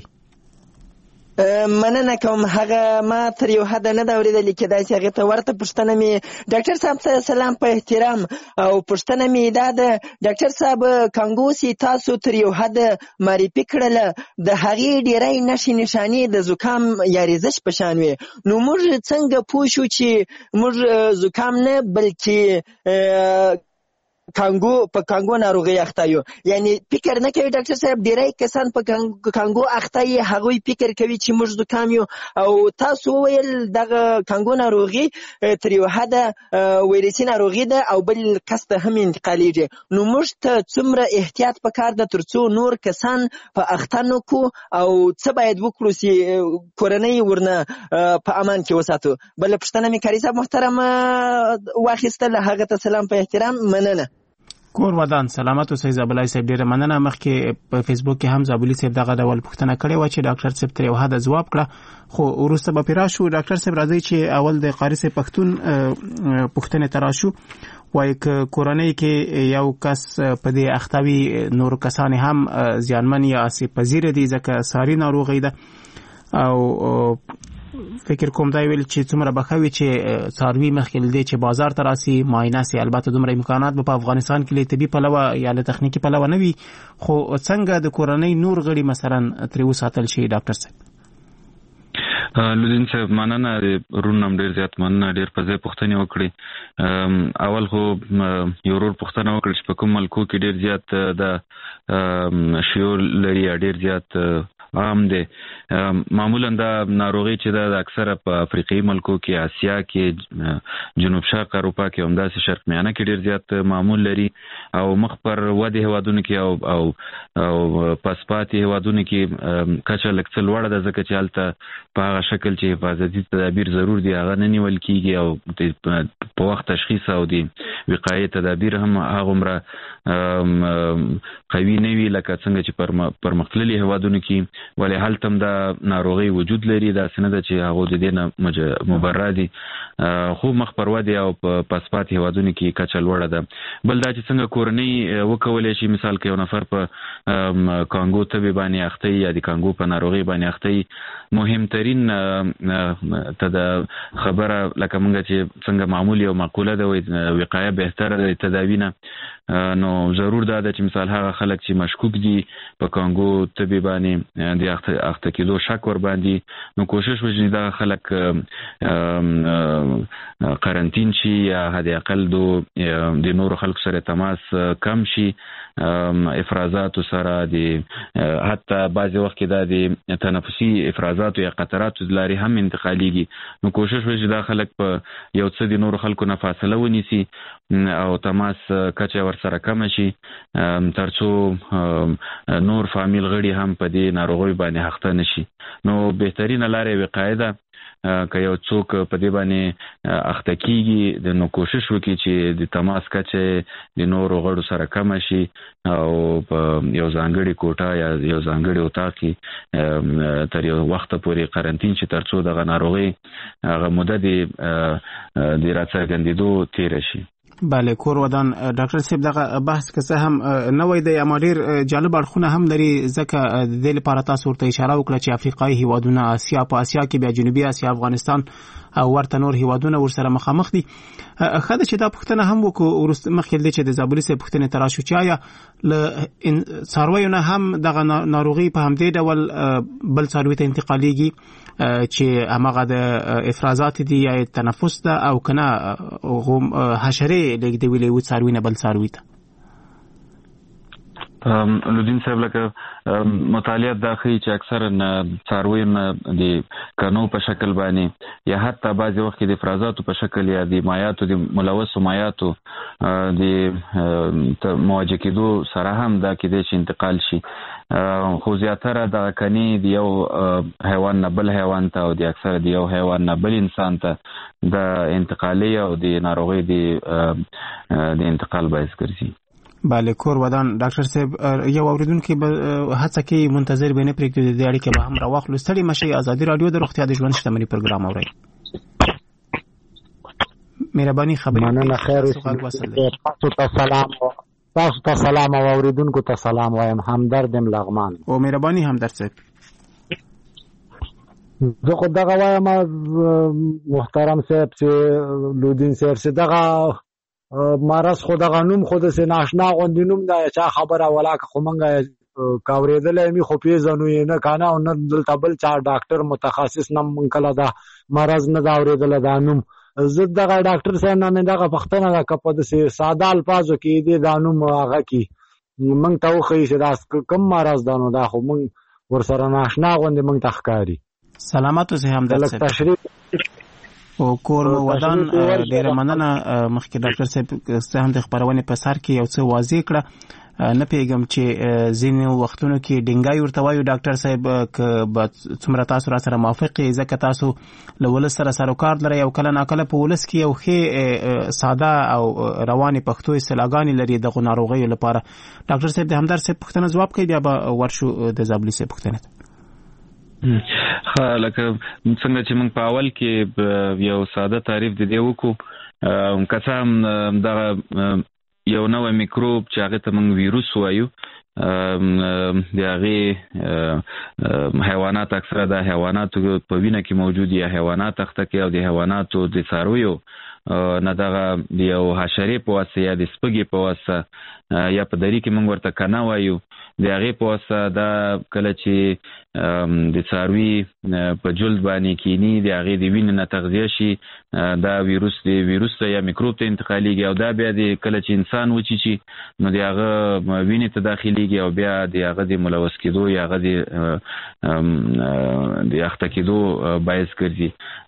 مننه کوم. هغه ما تر یو حد نه دا اورېدلې کېدای چې هغې ته ورته پوښتنه مې ډاکټر صاحب ته سلام په احترام او پوښتنه مې دا ده، ډاکټر صاحب کانګو چې تاسو تر یو حد معرفي کړله، د هغې ډېری نښې نښانې د زکام یا ریزش په شان وې، نو موږ څنګه پوه شو چې موږ زکام نه بلکې کانګو په کانګو ناروغي اخته یو؟ یعنی فکر نه کوي ډاکټر صاحب ډیری کسان په کانګو اخته یې هغوی فکر کوي چې موږ زکام یو، او تاسو وویل دغه کانګو ناروغي تر یو حده ویروسي ناروغي ده او بل کس ته هم انتقالیږي، نو موږ ته څومره احتیاط پکار ده تر څو نور کسان په اخته نه کو، او څه باید وکړو چې کورنۍ ورنه په امان کې وساتو؟ بله پوښتنه مې کاري صاحب محترم واخیستله، هغه ته سلام په احترام، مننه. کور ودان سلامت اوسئ زابلای صاحب، ډیره مننه. مخکې په فیسبوک کې هم زابلی صاحب دغه ډول پوښتنه کړې و چې ډاکټر صاحب تر یو حد ځواب کړه، خو وروسته به پیرا شو. ډاکټر صاحب راځي چې اول د قاری صاحب پښتون پوښتنه تراشو، وایي ک کورنۍ کې یو کس په دې اختاوي نور کسان هم زیانمن یا آسیب پذیر دي ځکه ساري ناروغي ده، او فکر کوم دا ویل چې څومره بخوي چې څاروي مخکې لدی چې بازار ته راسي معاینه سي. البته دومره امکانات په افغانستان کې له طبي پلوه یا له تخنیکی پلوه نه وي، خو څنګه د کورنۍ نور غړي مثلا تر وساتل شي ډاکټر صاحب؟ لودین صاحب مننه، رونم ډیر زیات مننه، ډیر په ځای پوښتنه وکړي. اول خو یو ورور پوښتنه وکړي چې په کوم ملکو کې ډیر زیات د شیور لري، ډیر زیات عام دي. معمولا دا ناروغي چې دا اکثره په افریقایي ملکو کې، آسیا کې، جنوب شرق اروپا کې، همداسې شرق میانه کې ډیر زیات معمول لري، او مخ پر ودې هوادونو کې او او او پاسپاتي هوادونو کې کچه لکه څه لوړه ده، ځکه چې هلته په هغه شکل چې حفاظتي تدابیر ضرور دي هغه نه نیول کیږي، او په وخت تشخیص او د وقایې تدابیر هم هغومره قوي نه وي لکه څنګه چې پرمختللي هوادونو کې. ولې هلته هم دا ناروغي وجود لري، داسې نه ده چې هغه د دې نه مبرا دي، خو مخ پر ودې او په پاسپاتي هوادونو کې کچه لوړه ده. بل دا چې څنګه کورنۍ وکولی شي، مثال که یو نفر په کانګو تبې باندې اخته یا د کانګو په ناروغي باندې اخته، مهمترین ته د خبره لکه موږ چې څنګه معمول یو مقوله ده، وقایه بهتره ده تداوی نه. نو ضرور دا ده چې مثال هغه خلک چې مشکوک دي په کانګو تبې باندې د اخته کېدو شک ور باندې، نو کوشش وکړي دا خلک قرنطین شي یا حد اقل دو د نورو خلکو سره تماس کم شي، افرازات سره د حتی بعضی وخت کې دا د تنفسي افرازات یا قطرات لاري هم انتقاليږي، نو کوشش وکړي دا خلک په یو څه د نورو خلکو نه فاصله ونیسي او تماس کچه ور سره کم شي، ترڅو نور فامیل غړي هم په دې ناروغي باندې اخته نشي. نو بهترینه لارې وقایه ده. که یو څوک په دې باندې اخته کیږي، نو کوشش وکړي چې د تماس کچه د نورو غړو سره کم شي، او په یو ځانګړي کوټه یا یو ځانګړي اتاق کې تر یو وخت پورې قرنطین شي، ترڅو دغه ناروغي هغه موده د راڅرګندېدو تیر شي. بله، کور ودان ډاکټر صاحب دغه بحث که څه هم نوی دی اما ډیر جالب اړخونه هم لري، ځکه د دې لپاره تاسو ورته اشاره وکړه چې افریقایي هیوادونه، آسیا، په آسیا کې بیا جنوبي آسیا، افغانستان او ورته نور هیوادونه ورسره مخامخ دي. ښه ده چې دا پوښتنه هم وکړو وروسته مخکې له دې چې د زابلي صاحب پوښتنې ته راشو چې آیا له څارویو نه هم دغه ناروغي په همدې ډول بل څاروي ته انتقالیږي چې هماغه د افرازات دي یا تنفس ده، او که نه حشرې لېږدوي له یو څاروي نه بل څاروي ته؟ لودین صاحب لکه مطالعات دا ښیي چې اکثرا څارویو نه د کنو په شکل باندې یا حتی بعضې وخت کې د افرازاتو په شکل یا د مایعاتو د ملوثو مایعاتو د مواجه کېدو سره هم دا کېدای چې انتقال شي، خو زیاتره د کنې د یو حیوان نه بل حیوان ته او د اکثره د یو حیوان نه بل انسان ته د انتقالي او د ناروغۍ د انتقال باعث ګرځي. بله، کور ودان ډاکټر صاحب یو اوریدونکي به هڅه کوي منتظر به نه پرېږدي، د دې اړیکې به هم راواخلو. ستړي مشئ، ازادي راډیو د روغتیا د ژوند شتمني پروګرام اورئ. مهرباني خبرې مننه. خیر تاسو ته سلام تاسو ته سلام او اوریدونکو ته سلام وایم. همدرد ام لغمان. او مهرباني همدرد صاحب. زه خو دغه وایم محترم صاحب چې لودین صاحب چې دغه مرض خو دغه نوم خو داسې ناشنا غوندې نوم دی، چا خبره ولاکه خو موږ کاورېدلی مې خو پېژنو یې نه که نه، او نه دلته بل چا ډاکټر متخصص نه موږ کله دا مرض نه دا اورېدلی دا نوم. زه دغه ډاکټر صاحب نه مې دغه پوښتنه ده که په داسې ساده الفاظو کې دې دا نوم هغه کړي موږ ته وښیي چې دا کوم مرض ده، نو دا خو موږ ورسره ناشنا غوندې موږ ته ښکاري. سلامت اوسئ همدرد صاحب. تشریف او کور ودان ډیره مننه. مخکې ډاکټر صاحب څه هم د خبرونې په سر کې یو څه واضح کړه، نه پیګم چې ځینې وختونو کې ډینګای ورته وایو ډاکټر صاحب ک څومره تاسو را سره موافق یې ځکه تاسو له ولس سره سروکار لرئ او کله ناکله په ولس کې یو ښې ساده او روانې پښتو اصطلاحګانې لري دغو ناروغیو لپاره. ډاکټر صاحب د همدار صاحب پوښتنه ځواب کوي بیا به ورشو د زابلي صاحب پوښتنه ته. ښه لکه څنګه چې موږ په اول کې یو ساده تعریف د دې وکړو که څه هم دغه یو نوی میکروب چې هغې ته موږ ویروس وایو د هغې حیوانات اکثره د حیواناتو په وینه کې موجود یا حیوانات اخته کې او د حیواناتو د څارویو نه دغه د یو حشرې په واسطه یا د سپږې په واسطه یا په دري کې موږ ورته کنه وایو د هغې په واسطه دا کله چې د څاروي په جلد باندې کینی د هغې د وینې نه تغذیه شي دا ویروس د ویروس ته یا میکروب ته انتقالیږي او دا بیا د کله چې انسان وچیچي نو د هغه وینې ته داخلیږي او بیا د هغه د ملوث کېدو یا هغه د اخته کېدو باعث ګرځي.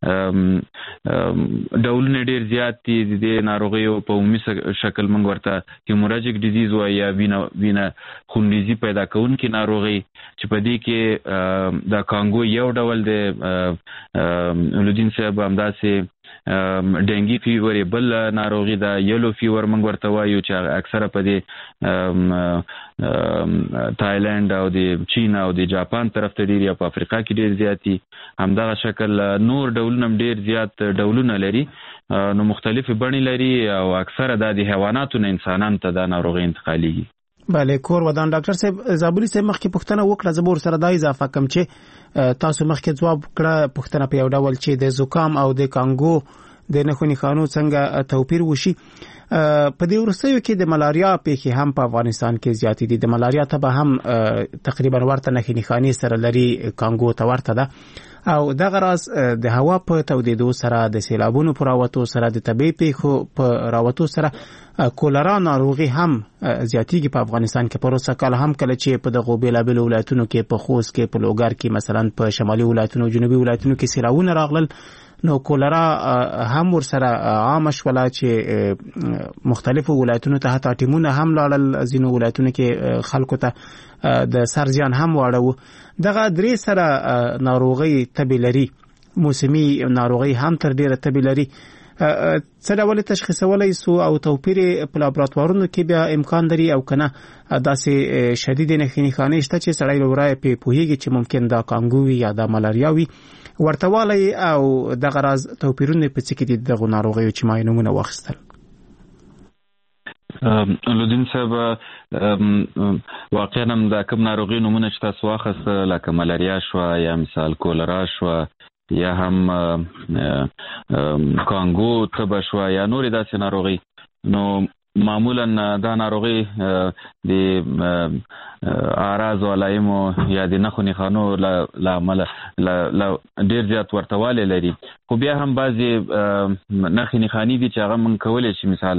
ډولونه ډېر زیات دي د دې ناروغیو په عمومي شکل موږ ورته هیموراجیک ډیزیز وایي یا وینه خونریزي پیدا کوونکې ناروغي چې په دې کې د کانګو یو ډول دی لودین صاحب همداسې ډینګي فیور بل ناروغي ده یلو فیور موږ ورته وایو چې اکثره په دې تایلند او د چین او د جاپان طرف ته ډېر یا په افریقا کې ډېر زیات دي. همدغه شکل نور ډولونه هم ډېر زیات ډولونه لري نو مختلفې بڼې لري او اکثره دا د حیواناتو نه انسانانو ته دا ناروغي انتقالیږي. بله کور ودان. ډاکټر صاحب زابلي صاحب مخکې پوښتنه وکړه زه به ورسره دا اضافه کړم چې تاسو مخکې ځواب کړه پوښتنه په یو ډول چې د زکام او د کانګو د نښو نښانو څنګه توپیر وشي. په دې وروستیو کې د ملاریا پیښې هم په افغانستان کې زیاتې دي. د ملاریا تبه هم تقریبا ورته نښې نښانې سره لري کانګو ته ورته ده او دغه راز د هوا په تودېدو سره د سیلابونو په راوتو سره د طبیعي پیښو په راوتو سره کولرا ناروغي هم زیاتېږي په افغانستان کې. پروسه کال هم کله چې په دغو بېلابېلو ولایتونو کې په خوست کې په لوګر کې مثلا په شمالي ولایتونو جنوبي ولایتونو کې سیلابونه راغلل نو کولرا هم ورسره عامه شوله چې مختلفو ولایتونو ته حتی ټیمونه هم لاړل ځینو ولایتونو کې خلکو ته د سر زیان هم واړوه. دغه درې سره ناروغي تبې لري موسمي ناروغي هم تر ډیره تبې لري. څه ډول تشخیصولی سو او توپیر په لابراتوارونو کې بیا امکان لري او کنه داسې شدید نښې نښانې شته چې سړی له ورایه پې پوهېږي چې ممکن دا کانګو وي یا دا ملاریا وي ورته والی او دغه راز توپیرونه په څه کې دي دغو ناروغیو چې ما یې نومونه واخیستل؟ لودین صاحب واقعا هم دا کوم ناروغي نومونه چې تاسو واخیست لکه ملاریا شوه یا مثال کولرا شوه یا هم کانګو تبه شوه یا نورې داسې ناروغي نو معمولا دا ناروغي د اعراض او علایمو یا د نښو نښانو له امله ډېر زیات ورته والی لري خو بیا هم بعضې نښې نښانې دي چې هغه موږ کولی شي مثال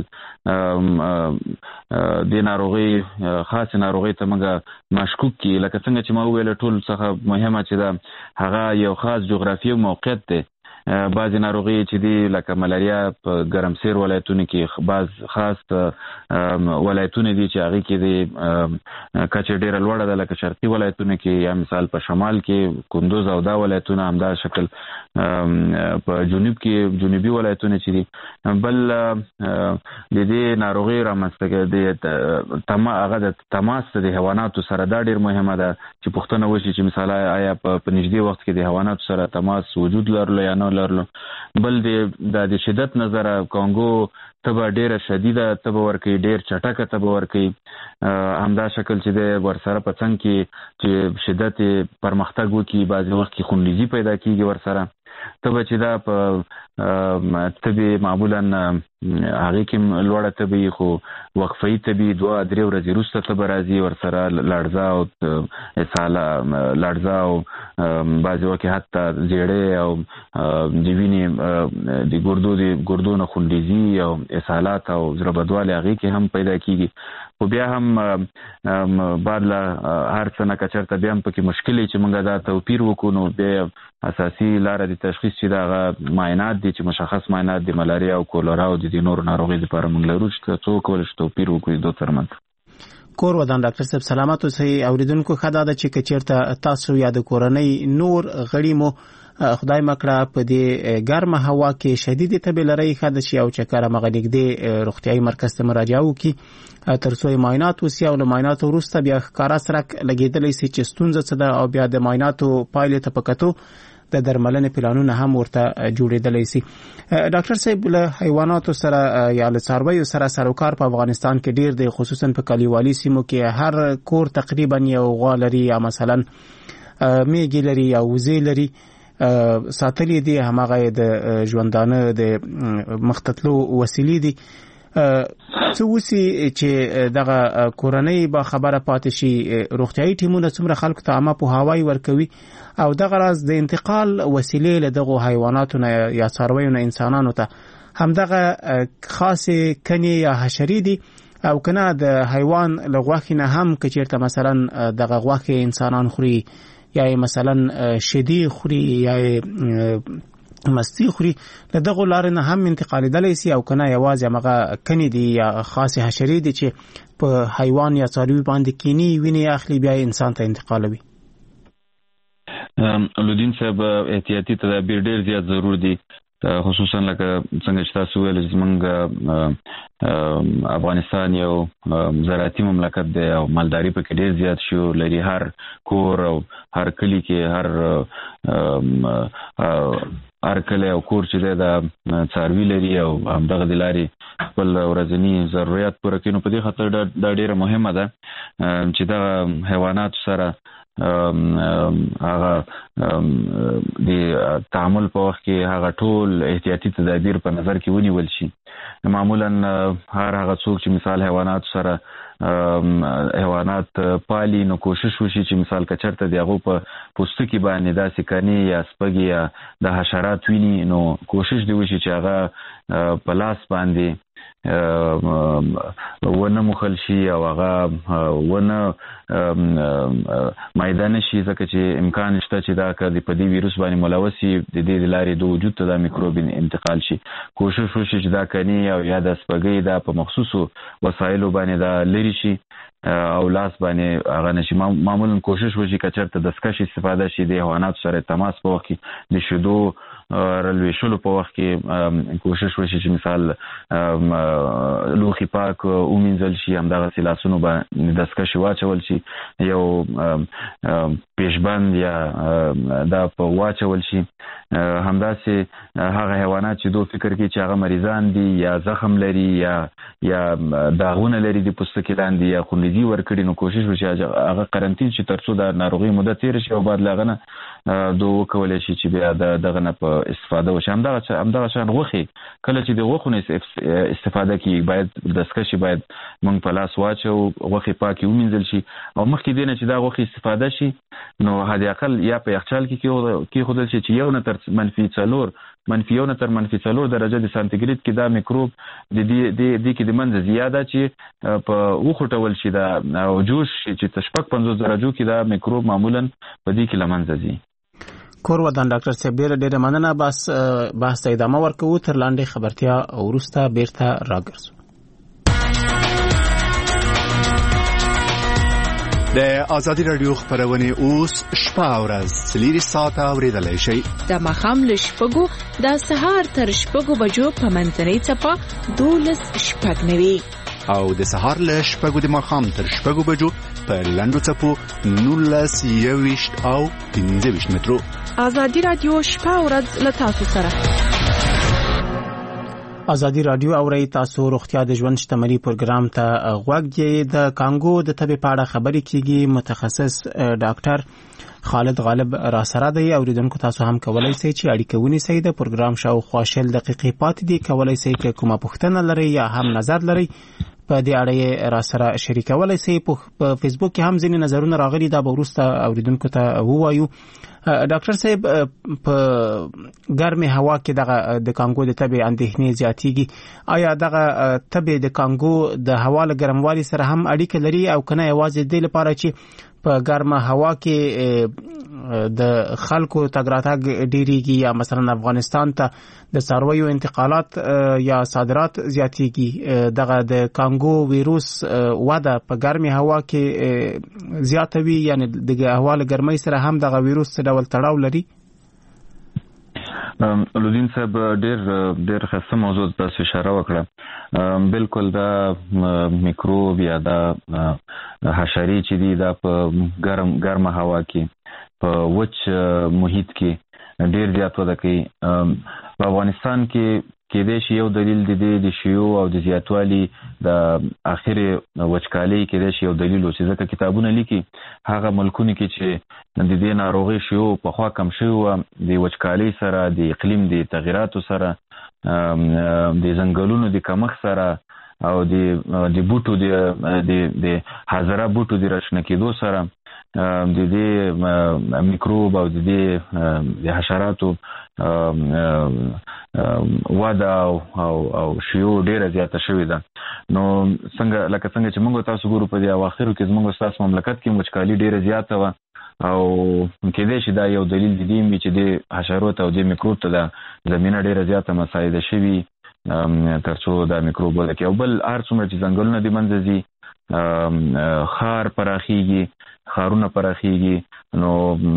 د ناروغۍ خاصې ناروغۍ ته موږ مشکوک کړي لکه څنګه چې ما وویله ټول څخه مهمه چې ده هغه یو خاص جغرافیوي موقعیت دی. بعضې ناروغي چې دي لکه ملاریا په ګرمسیر ولایتونو کې بعض خاص ولایتونه دي چې هغې کې د کچه ډېره لوړه ده لکه شرقي ولایتونو کې یا مثال په شمال کې کندوز او دا ولایتونه همدا شکل په جنوب کې جنوبي ولایتونه چې دي. بل د دې ناروغي رامنځته د هغه د تماس د حیواناتو سره دا ډېر مهمه ده چې پوښتنه وشي چې مثال آیا په نږدې وخت کې د حیواناتو سره تماس وجود لرلو یا نه لرلو. بل د شدت نظره کانګو تبه ډیره شدیده تبه ورکوي ډیر چټکه تبه ورکوي همدا شکل چې د ورسره په څنګ کې چې شدت پرمختګ وکړي بعضې وخت کې خونریزي پیدا کیږي ورسره تبه چې دا په تبې معمولا هغې کې لوړه تبې خو وقفه‌يي تبې دوه درې ورځې وروسته تبه راځي ورسره لړزه او اسهاله لړزه او بعضې وخت کې حتی زیړی او د وینې د ګردو د ګردو نه خونریزي او اسهالات او زړه بدوالی هغې کې هم پیدا کیږي. خو بیا هم بعد له هر څه نه که چېرته بیا هم پکې مشکل چې موږ دا توپیر وکړو نو بیا اساسي لاره د تشخیص چې د هغه معاینات دي چې مشخص معاینات د ملاریا او کولرا او د دې نورو ناروغیو لپاره موږ لرو چې څو وکولی شو توپیر وکړو د دوی ترمنځ. کور ودان ډاکټر صاحب سلامت اوسئ. اوریدونکو ښه ده چې کچېرته تاسو یا د کورنۍ نور غړي مو خدای مکړه په دې ګرمه هوا کې شدید تبه لري ښه ده چې یو چکر مغه نږدې روغتیايي مرکز ته مراجعه وکړي تر څو معاینات وسی او معاینات وروسته بیا ښکارا سره لګیدلی سي چې ستونزه څه ده او بیا د معایناتو پایلې ته پکاتو د درملنې پلانونه هم ورته جوړېدلی سي. ډاکټر صاحب له حیواناتو سره یا له څارویو سره سروکار په افغانستان کې ډیر دی، خصوصا په کلیوالي سیمو کې هر کور تقریبا یو غوا لري یا مثلا میږي لري یا وزې لري. ساتلې دي همغه د ژوندانه د مختتلو وسیلې دي. څه وسی چې دغه کورنۍ با خبره پاتې شي روغتيایي ټیمونه څومره خلکو ته عامه په هوایی ورکوي او دغه راز د انتقال وسیلې له دغه حیواناتو نه یا څارویو نه انسانانو ته همدغه خاصه کني یا حشري دي او کنه د حیوان له غوښې نه هم کچیرته مثلا دغه غوښې انسانان خوري یا مثلا شدي خوري یا مستی خوري له دغه لارې نه هم انتقالېدلی سي او کنه یوازې هغه کني دي یا خاصه حشري دي چې په حیوان یا څاروي باندې کینی ویني اخلي بیا انسان ته انتقالوي. لودین صاحب احتیاطي تدابیر ډیر زیات ضرور دي، خصوصا لکه څنګه چې تاسو ویل زمونږ افغانستان یو زراعتي مملکت دی او مالداري پکې ډیر زیات شو لري. هر کور او هر کلی کې هر هر کلی او کور چې دی د څاروي لري او همدغه د لارې خپل ورځني ضرورت پوره کړي. نو په دې خاطر دا ډیره مهمه ده چې دغه حیوانات سره هغه د تعامل په وخت کې هغه ټول احتیاطي تدابیر په نظر کې ونیول شي. معمولا هر هغه څوک چې مثال حیوانات سره حیوانات پالي نو کوشش وشي چې مثال کچرته دی هغه په پوستکي باندې داسې کني یا سپږی یا د حشرات ویني نو کوشش دی وشي چې هغه په لاس باندې ونه مخل شي او هغه ونه میدان شي ځکه چې امکان شته چې دا که د پدې ویروس باندې ملوث شي د دې لارې د وجود ته د میکروب انتقال شي. کوشش وشي چې دا کني او یا د سپږی دا په مخصوصو وسایلو باندې دا لري شي او لاس باندې هغه نشي. معمولا کوشش وشي چې چرته د سکش استفاده شي د حیوانات سره تماس په وخت کې د شیدو رلوي شلو په وخت کې کوشش وشي چې مثال لوخي پاک اومنځل شي، همدغه سلاسونو باندې د سکش واچول شي، یو پیشبند یا دا په واچول شي. همداسې هغه حیوانات چې دوی فکر کوي چې هغه مریضان دي یا زخم لري یا یا داغونه لري د پوستکي لاندې یا خونریزي ورکړي نو کوشش وشي هغه قرنطین شي تر څو د ناروغي مدت تیر شي او بعد لاغه نه دوه وکولای شي چې بیا دغه نه په استفاده وشي. همدغه همدغه شان غوښي کله چې د غوښو استفاده کوي باید د سکشي باید موږ په لاس واچو، غوښي پاکي ومنځل شي او مخکې دینه چې دا غوښي استفاده شي نو حد اقل یا په یخچال کې کې خودل شي چې یو نه تر منفي څلور منفي یو نه تر منفي څلور درجه د سانتیګریډ کې دا میکروب د دې د دې کې د منځ زیاده چې په وخټول شي دا او جوش چې تشپک پنځوس درجو کې دا میکروب معمولا په دې کې لمنځه ځي. کور ودان ډاکټر صاحب ډیره ډیره مننه. بس بحث ته ادامه ورکوو تر لاندې خبرتیا وروسته بیرته راګرځو. د ازادي رادیو خبرونه اوس شپه او ورځ څلور ساعته اوریدلای شئ. د مخام له شپږو د سهار تر شپږو بجو په منځنۍ چپه دولس شپږ نوي او د سهار له شپږو د مخام تر شپږو بجو په لندو چپو نولس یويشت او پنځه ویشت مترو. ازادي رادیو شپه او ورځ له تاسو سره. ازادي رادیو اوري تاسو روغتیا د ژوند شتمنۍ پروګرام ته غوږ یې. د کانګو د تبې په اړه خبرې کیږي. متخصص ډاکټر خالد غالب را سره دی. اوریدونکو تاسو هم کولای شئ چې اړیکه ونیسئ. د پروګرام شاوخوا شل دقیقې پاتې دي. کولای شئ چې کومه پوښتنه لرئ یا هم نظر لرئ په دې اړه را سره شریکولای شئ. په فیسبوک کې هم ځینې نظرونه راغلي دا به وروسته اوریدونکو ته ووایو. ډاکټر صاحب په ګرمه هوا کې دغه د کانګو د تبې اندېښنې زیاتېږي. آیا دغه تبې د کانګو د هوا له ګرموالي سره هم اړیکه لري او کنه یوازې د لپاره چې په ګرمه هوا کې د خلکو تګ راتګ ډیریږي یا مثلا افغانستان ته د څارویو انتقالات یا صادرات زیاتیږي، دغه د کانګو ویروس وده په ګرمي هوا کې زیاتوي، یعنی د احوال ګرمۍ سره هم دغه ویروس څه ډول تړاو لري؟ لودین صاحب ډیر ډیر خاصه موضوع تاسو اشاره وکړه. بالکل دا میکروب یا دا حشرې چې دي دا په ګرم ګرمه هوا کې په وچ محیط کې ډیر زیات وده کوي. په افغانستان کې کېدای شي یو دلیل د دې د شیوع او د زیاتوالي د اخر وچکالۍ کېدای شي یو دلیل و چې ځکه کتابونه لیکي هغه ملکونه کې چې د دې ناروغي شیوع پخوا کم شوی و، د وچکالۍ سره، د اقلیم د تغیراتو سره، د ځنګلونو د کمښت سره او د د بوټو د د حاضره بوټو د راشنه کېدو سره د دې میکروب او د دې د حشراتو وده او او شیوع ډیره زیاته شوې ده. نو څنګه لکه څنګه چې موږ تاسو ګورو په دې اواخرو کې زموږ تاسو مملکت کې وچکالي ډیره زیاته وه او کېدای شي دا یو دلیل د دې وي چې د حشرات او د میکروب ته د زمینه ډیره زیاته مساعده شوي ترڅو دا میکروب وده کوي. او بل هر څومره چې ځنګلونه د منځه ځي، ښار پراخیږي، ښارونه پراخیږي، نو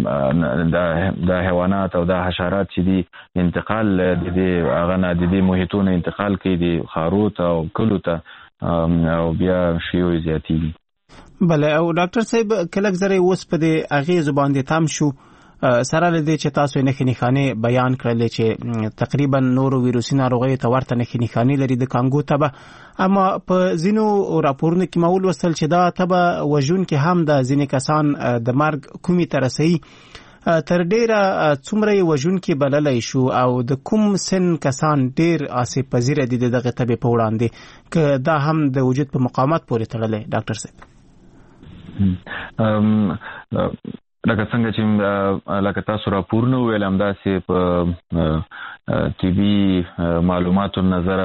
د حیوانات او د حشرات چې دي انتقال د دې هغه نه د دې محیطونو انتقال کوي د ښارو ته او کلو ته او بیا شیوع زیاتیږي. بله، او ډاکټر صاحب کله زره اوس په دې اغیز باندې تم شو سره لدې چې تاسو نه خنیخانه بیان کړل چې تقریبا نورو ویروسي ناروغیو ته ورته نه خنیخانه لري د کانګو تبه، اما په ځینو راپورونو کې مول وصل چې دا تبه وژون کې هم د ځینې کسان د مرګ کومي ترسي تر ډیره څومره وژون کې بللای شو او د کوم سن کسان ډیر آسیب پذیر دي دغه تبه په وړاندې که دا هم د وجود په مقاومت پورې تړلې؟ ډاکټر صاحب لکه څنګه چې لکه تاسو راپورونه ویل همداسې په طبي معلوماتو نظر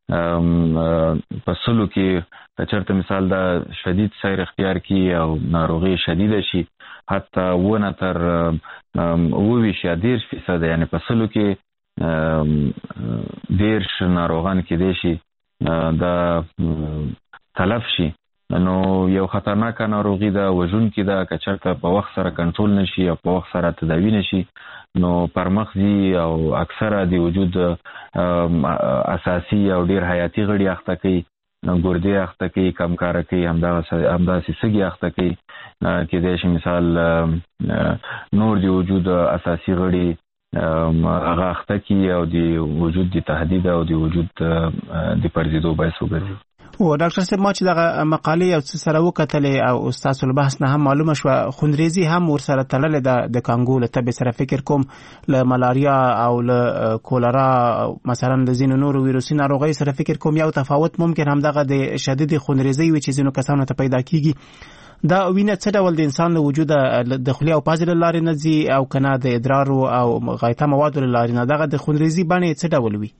په سلو کې چرته مثال دا شدید سیر اختیار کی او ناروغي شدیده شي حتی ونه تر اوویش یا دیرش فیصد، یعنی په سلو کې دیرش ناروغان کېدای شي دا تلف شي. نو یو خطرناکه ناروغي ده، وژونکې ده، که چېرته په وخت سره کنټرول نشي او په وخت سره تداوي نشي نو پرمخ ځي او اکثره د وجود اساسي او ډیر حیاتي غړي اخته کوي، ګردې اخته کوي، کمکاره کوي، همداسې سږي اخته کوي، کېدای شي مثال نور د وجود اساسي غړي هغه اخته کوي او د وجود د تهدید او د وجود د پرځېدو باعث وګرځي. او ډاکټر صاحب ما چې دغه مقالې او څه سره وکتلې او استاد البحث نه هم معلومه شوه خونریزي هم ورسره تړلې ده د کانګو له تبې سره، فکر کوم له ملاریا او له کولرا مثلا د ځینو نورو ویروسي ناروغیو سره فکر کوم یو تفاوت ممکن هم دغه د شدید خونریزي وي چې ځینو کسانو ته پیدا کیږي. دا وینه څه ډول د انسان له وجوده د خولې او پازې له لارې نه ځي او که نه د ادرارو او غایطه موادو له لارې نه، دغه د خونریزي بڼې څه ډول وي؟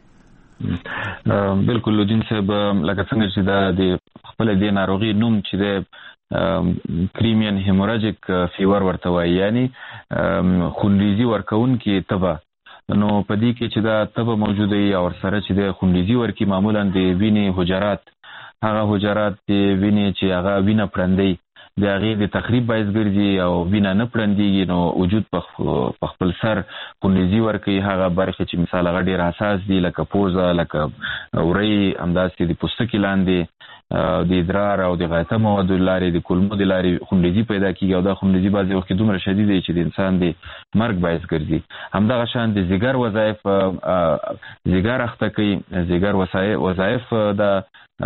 بالکل لودین صاحب، لکه څنګه چې دا د خپل د ناروغي نوم چې د کریمین هیموراجیک فیور ورته وایي، یعنی خونریزي ورکوونکې تبه. نو په دې کې چې دا تبه موجوده وي او سره چې د خونریزي ورکي معمولا د وینې حجرات، هغه حجرات د وینې چې هغه وینه پړندوي د هغې د تخریب باعث ګرځي او وینه نه پړندېږي، نو وجود په خپل سر خونریزي ورکوي. هغه برخې چې مثال هغه ډېر حساس دي لکه پوزه، لکه وری، همداسې د پوستکي لاندې د ادرار او د غایطه موادو لارې د کولمو د لارې خونریزي پیدا کیږي او دا خونریزي بعضې وخت کې دومره شدید دی چې د انسان د مرګ باعث ګرځي. همدغه شان د ځیګر وظایف ځیګر اخته کوي، ځیګر وظایف د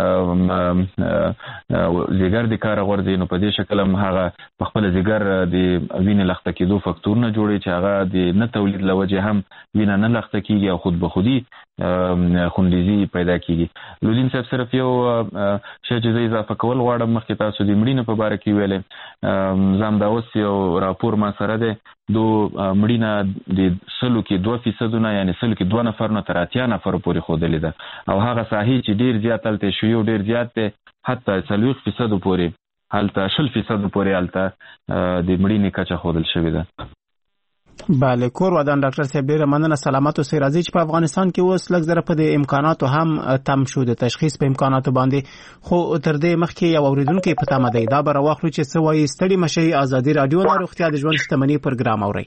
ځیګر د کاره غورځي، نو په دې شکل هم هغه په خپل ځیګر د وینې لخته کېدو فکتورونه جوړوي چې هغه د نه تولید له وجې هم وینه نه لخته کېږي او خود به خودي خونریزي پیدا کېږي. لودین صاحب صرف یو شی چې زه اضافه کول غواړم، مخکې تاسو د مړینې په باره کې ویلې، زه همدا اوس یو راپور ما سره دی، دو مړینه د سلو کې دوه فیصدونه یعنی سلو کې دوه نفرونه تر اتیا نفرو پورې ښودلې ده او هغه ساحې چې ډېر زیات هلته شیوع ډېر زیات دی، حتی څلوېښت فیصدو پورې هلته شل فیصد پورې هلته د مړینې کچه ښودل شوې ده. بله کور ودان ډاکټر صاحب ډیره مننه. سلامت اوسئ. راځي چې په افغانستان کې اوس لږ زره په دې امکاناتو هم تم شو د تشخیص په امکاناتو باندې، خو تر دې مخکې یو اوریدونکی په تمه دی. دا به راواخلو چې څه وایي. ستړي مشئ. ازادي راډیو د روغتیا د ژوند شتمني پروګرام اورئ.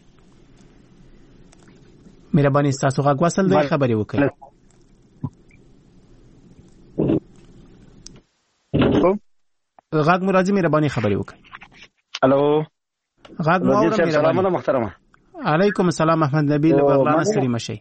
مهرباني ستاسو غږ وصل دی، خبرې وکړئ. غږ مو راځي، مهرباني خبرې وکړئ. الو غږ مو اورم. سلامونه محترمه. علیکم السلام. احمد نبی له بغلان ستړي مشئ.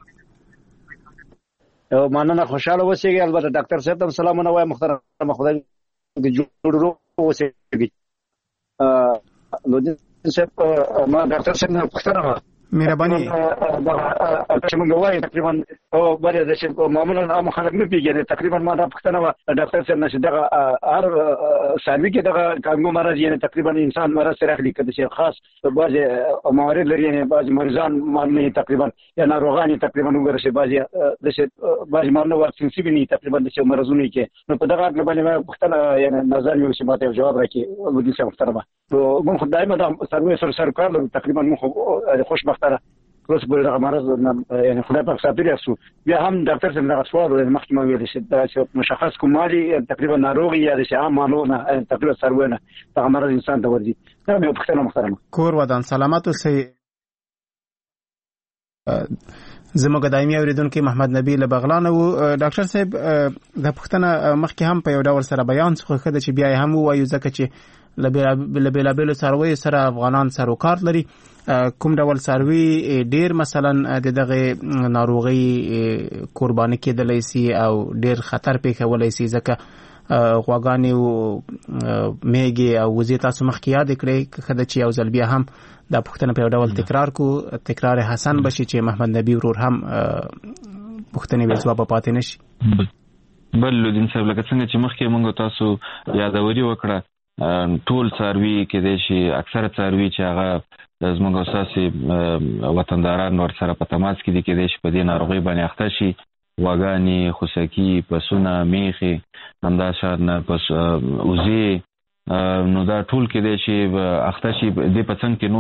او مننه، خوشاله اوسئ. البته ډاکټر صاحب ته سلامونه وایم محترمه. خدای دې جوړ اوسئ. ا نو دې صاحب ما ډاکټر صاحب نه پوښتنه مهرباني چې موږ وایو تقریبا او بلې د چې معمولا عام خلک نه پیږي. تقریبا ما دا پوښتنه و ډاکټر صاحب نه چې دغه هر سالوي کې دغه کانګو مرض یعنی تقریبا انسان مرض سره اخلي کده چې خاص بعض موارد لري، یعنی بعض مریضان مانه تقریبا یا ناروغان تقریبا وګورئ بعضی د چې بعض مانه واکسین سی بني تقریبا د مرزونه کې نو په دغه باندې ما پوښتنه یعنی نظر یو چې ماته جواب راکړي و دې څه محترمه. نو موږ خدای ما د سروي سره سره کار تقریبا موږ خوشبختانه روس بل دغه مرض یعنی خدای پاک ساتلی اسو. بیا هم ډاکټر څنګه دغه سوال مخکې ما ویل چې مشخص کوم مالي تقریبا ناروغي یا د عام مالونه تقریبا سروونه دغه مرض انسان ته ورځي. دا مې پوښتنه محترمه. کور ودان سلامت اوسئ. زموږ دایمي اوریدونکو محمد نبی له بغلان او ډاکټر صاحب د پښتنه مخکې هم په یو ډول سره بیان څخه خده چې بیا هم وایو ځکه چې لبلابل سروي سره افغانان سروکار لري. کوم ډول سروي ډیر مثلا د دغه ناروغي قرباني کېدلای شي او ډیر خطر پیښولای شي ځکه غواګانی او میګي او وزي تاسو مخکې یاد کړئ خدای چې یو ځل بیا هم دا پښتنه په ډول تکرار کو تکرار حسن بشي چې محمد نبی ورور هم پښتنه به ځواب پاتې نشي. بل لودین صاحب لکه څنګه چې مخکې موږ تاسو یادوري وکړه ټول څاروي کې د شي اکثره څاروي چې هغه زموږ اساسي وطنداران ور سره په تماس کې دي کې د شي په دې ناروغي باندې اخته شي. واګانی، خوسکی، پسونه، میخي، همداشان پس اوزي، نو دا ټول کې د شي اخته شي د پڅنګ کې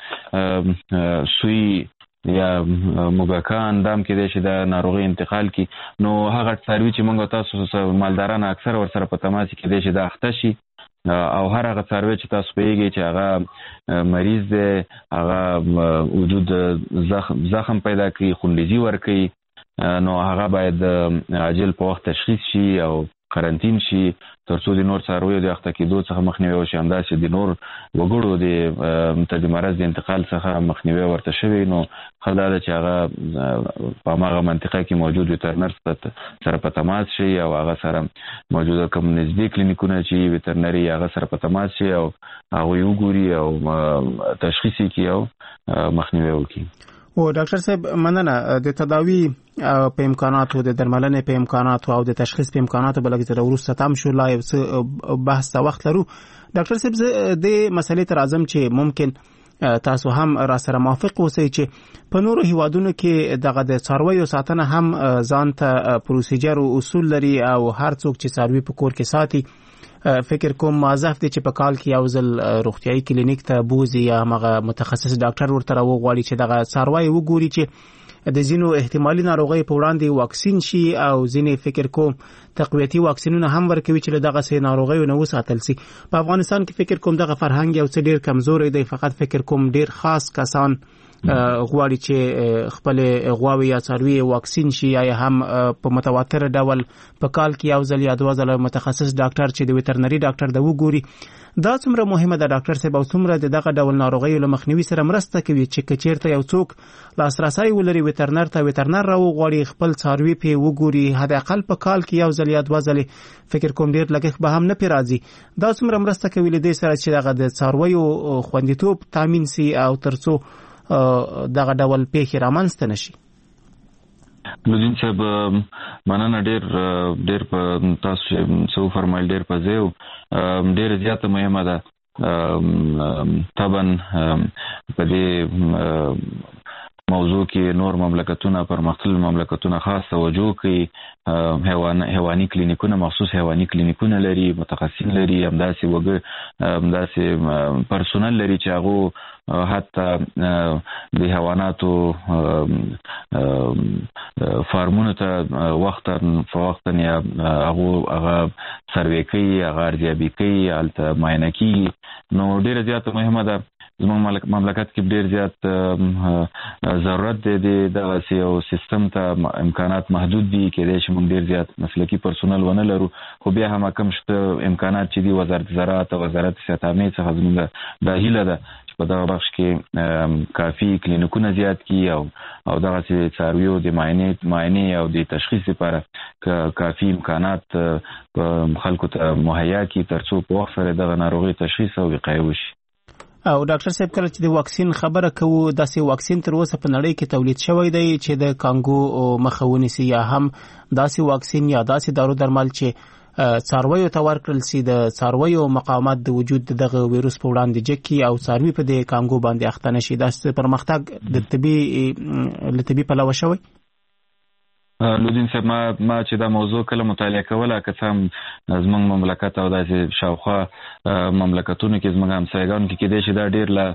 نور سوی یا موګکان دام کې د شي د ناروغي انتقال کی. نو هغه څاروي چې موږ تاسو مالداران اکثر ور سره په تماس کې د شي د اخته شي او هر هغه څاروي چې تاسو پیږي چې هغه مریض دی، هغه وجود زخم زخم پیدا کوي، خونریزي ورکوي، نو هغه باید عاجل په وخت تشخیص شي او قرنطین شي ترڅو د نور څارویو د اخته کېدو څخه مخنیوي وشي. همداسې د نور وګړو د د مرض د انتقال څخه مخنیوي ورته شوی. نو ښه دا ده چې هغه په هماغه منطقه کې موجود ویټرنر سره په تماس شي او هغه سره موجوده کوم نږدې کلینیکونه چې ویټرنري هغه سره په تماس شي او هغوی وګوري او تشخیص یې کړي او مخنیوي وکړي. او ډاکټر صاحب مننه. د تداوی په امکاناتو، د درملنې په امکاناتو او د تشخیص په امکاناتو بلکې تر وروسته تم شو لا یو څه بحث ته وخت لرو. ډاکټر صاحب د مسلې تر اعظم چې ممکن تاسو هم را سره موافق اوسئ چې په نورو هیوادونو کې دغه د څارویو ساتنه هم ځان ته پروسیجر او اصول لري او هر څوک چې څاروي په کور کې ساتي فکر کوم مازف دي چې په کال کې یو ځل روغتيایي کلینیک ته بوزي یا هغه متخصص ډاکټر ورته وغواړي چې دغه څاروي وګوري چې د ځینو احتمالي ناروغي په وړاندې واکسین شي او ځینې فکر کوم تقویتي واکسینونه هم ورکوي چې دغه سي ناروغي نه وساتل شي. په افغانستان کې فکر کوم دغه فرهنګ یو څه ډیر کمزوري دی. فقط فکر کوم ډیر خاص کسان غواړي چې خپل غواوي یا څاروي واکسین شي یا هم په متواتر ډول په کال کې یو ځل یا دوه ځله متخصص ډاکټر چې د ویټرنري ډاکټر د وګوري. دا څومره مهمه ده ډاکټر صاحب او څومره د دغه ډول ناروغیو له مخنیوي سره مرسته کوي چې کچیرته یو څوک لاسرسي ولري ویټرنر ته ویټرنر راوغواړي خپل څاروي په وګوري حد اقل په کال کې یو ځل یا دوه ځله فکر کوم ډیر لګښت به هم نه پیراځي. دا څومره مرسته کوي لدې سره چې دغه د څارویو خوندیتوب تامین سي او ترڅو دغه ډول پیښې رامنځته نشي. لودین صاحب مننه ډیر ډیر په تاسو څو فرمایل ډیر په زیو ډیر زیاته مهمه ده. طبعا په دې موضوع کې نور مملکتونه پرمختللي مملکتونه خاص توجه کوي. حیوان حیواني کلینیکونه مخصوص حیواني کلینیکونه لري، متخصصین لري، همداسې وګ همداسې پرسونل لري چې هغه حتی د حیواناتو فارمونو ته وخت په وخت یا هغه هغه سروې کوي، هغه ارزیابي کوي، هلته معاینه کوي. نو ډیره زیاته مهمه ده. زموږ مملکت کې ډیر زیات ضرورت دی د دغسې یو سیستم ته. امکانات محدود دي، کېدای شي موږ ډیر زیات مسلکي پرسونل ونه لرو، خو بیا هم کم شته امکانات چې دي وزارت زراعت او وزارت صحت عامې څخه زموږ دا هیله ده چې په دغه بخش کې کافي کلینیکونه زیات کړي او او دغسې څارویو د معاینې معاینې او د تشخیص لپاره کافي امکانات خلکو ته مهیا کړي تر څو په وخت سره دغه ناروغۍ تشخیص او وقایه وشي. او ډاکټر صاحب کله چې د واکسین خبره کوو، داسې واکسین تر اوسه په نړۍ کې تولید شوی دی چې د کانګو مخه ونیسي، یا هم داسې واکسین یا داسې دارو درمل چې څارویو ته ورکړل سي د څارویو مقاومت د وجود دغه ویروس په وړاندې جګي او څاروي په د کانګو باندې اخته نشي. داسې پرمختګ د طبي له طبي پلوه شوی. لودین صاحب ما ما چې دا موضوع کله مطالعه کوله، که څه هم زموږ مملکت او داسې شاوخوا مملکتونو کې زموږ همسایګانو کې کېدای شي دا ډېر له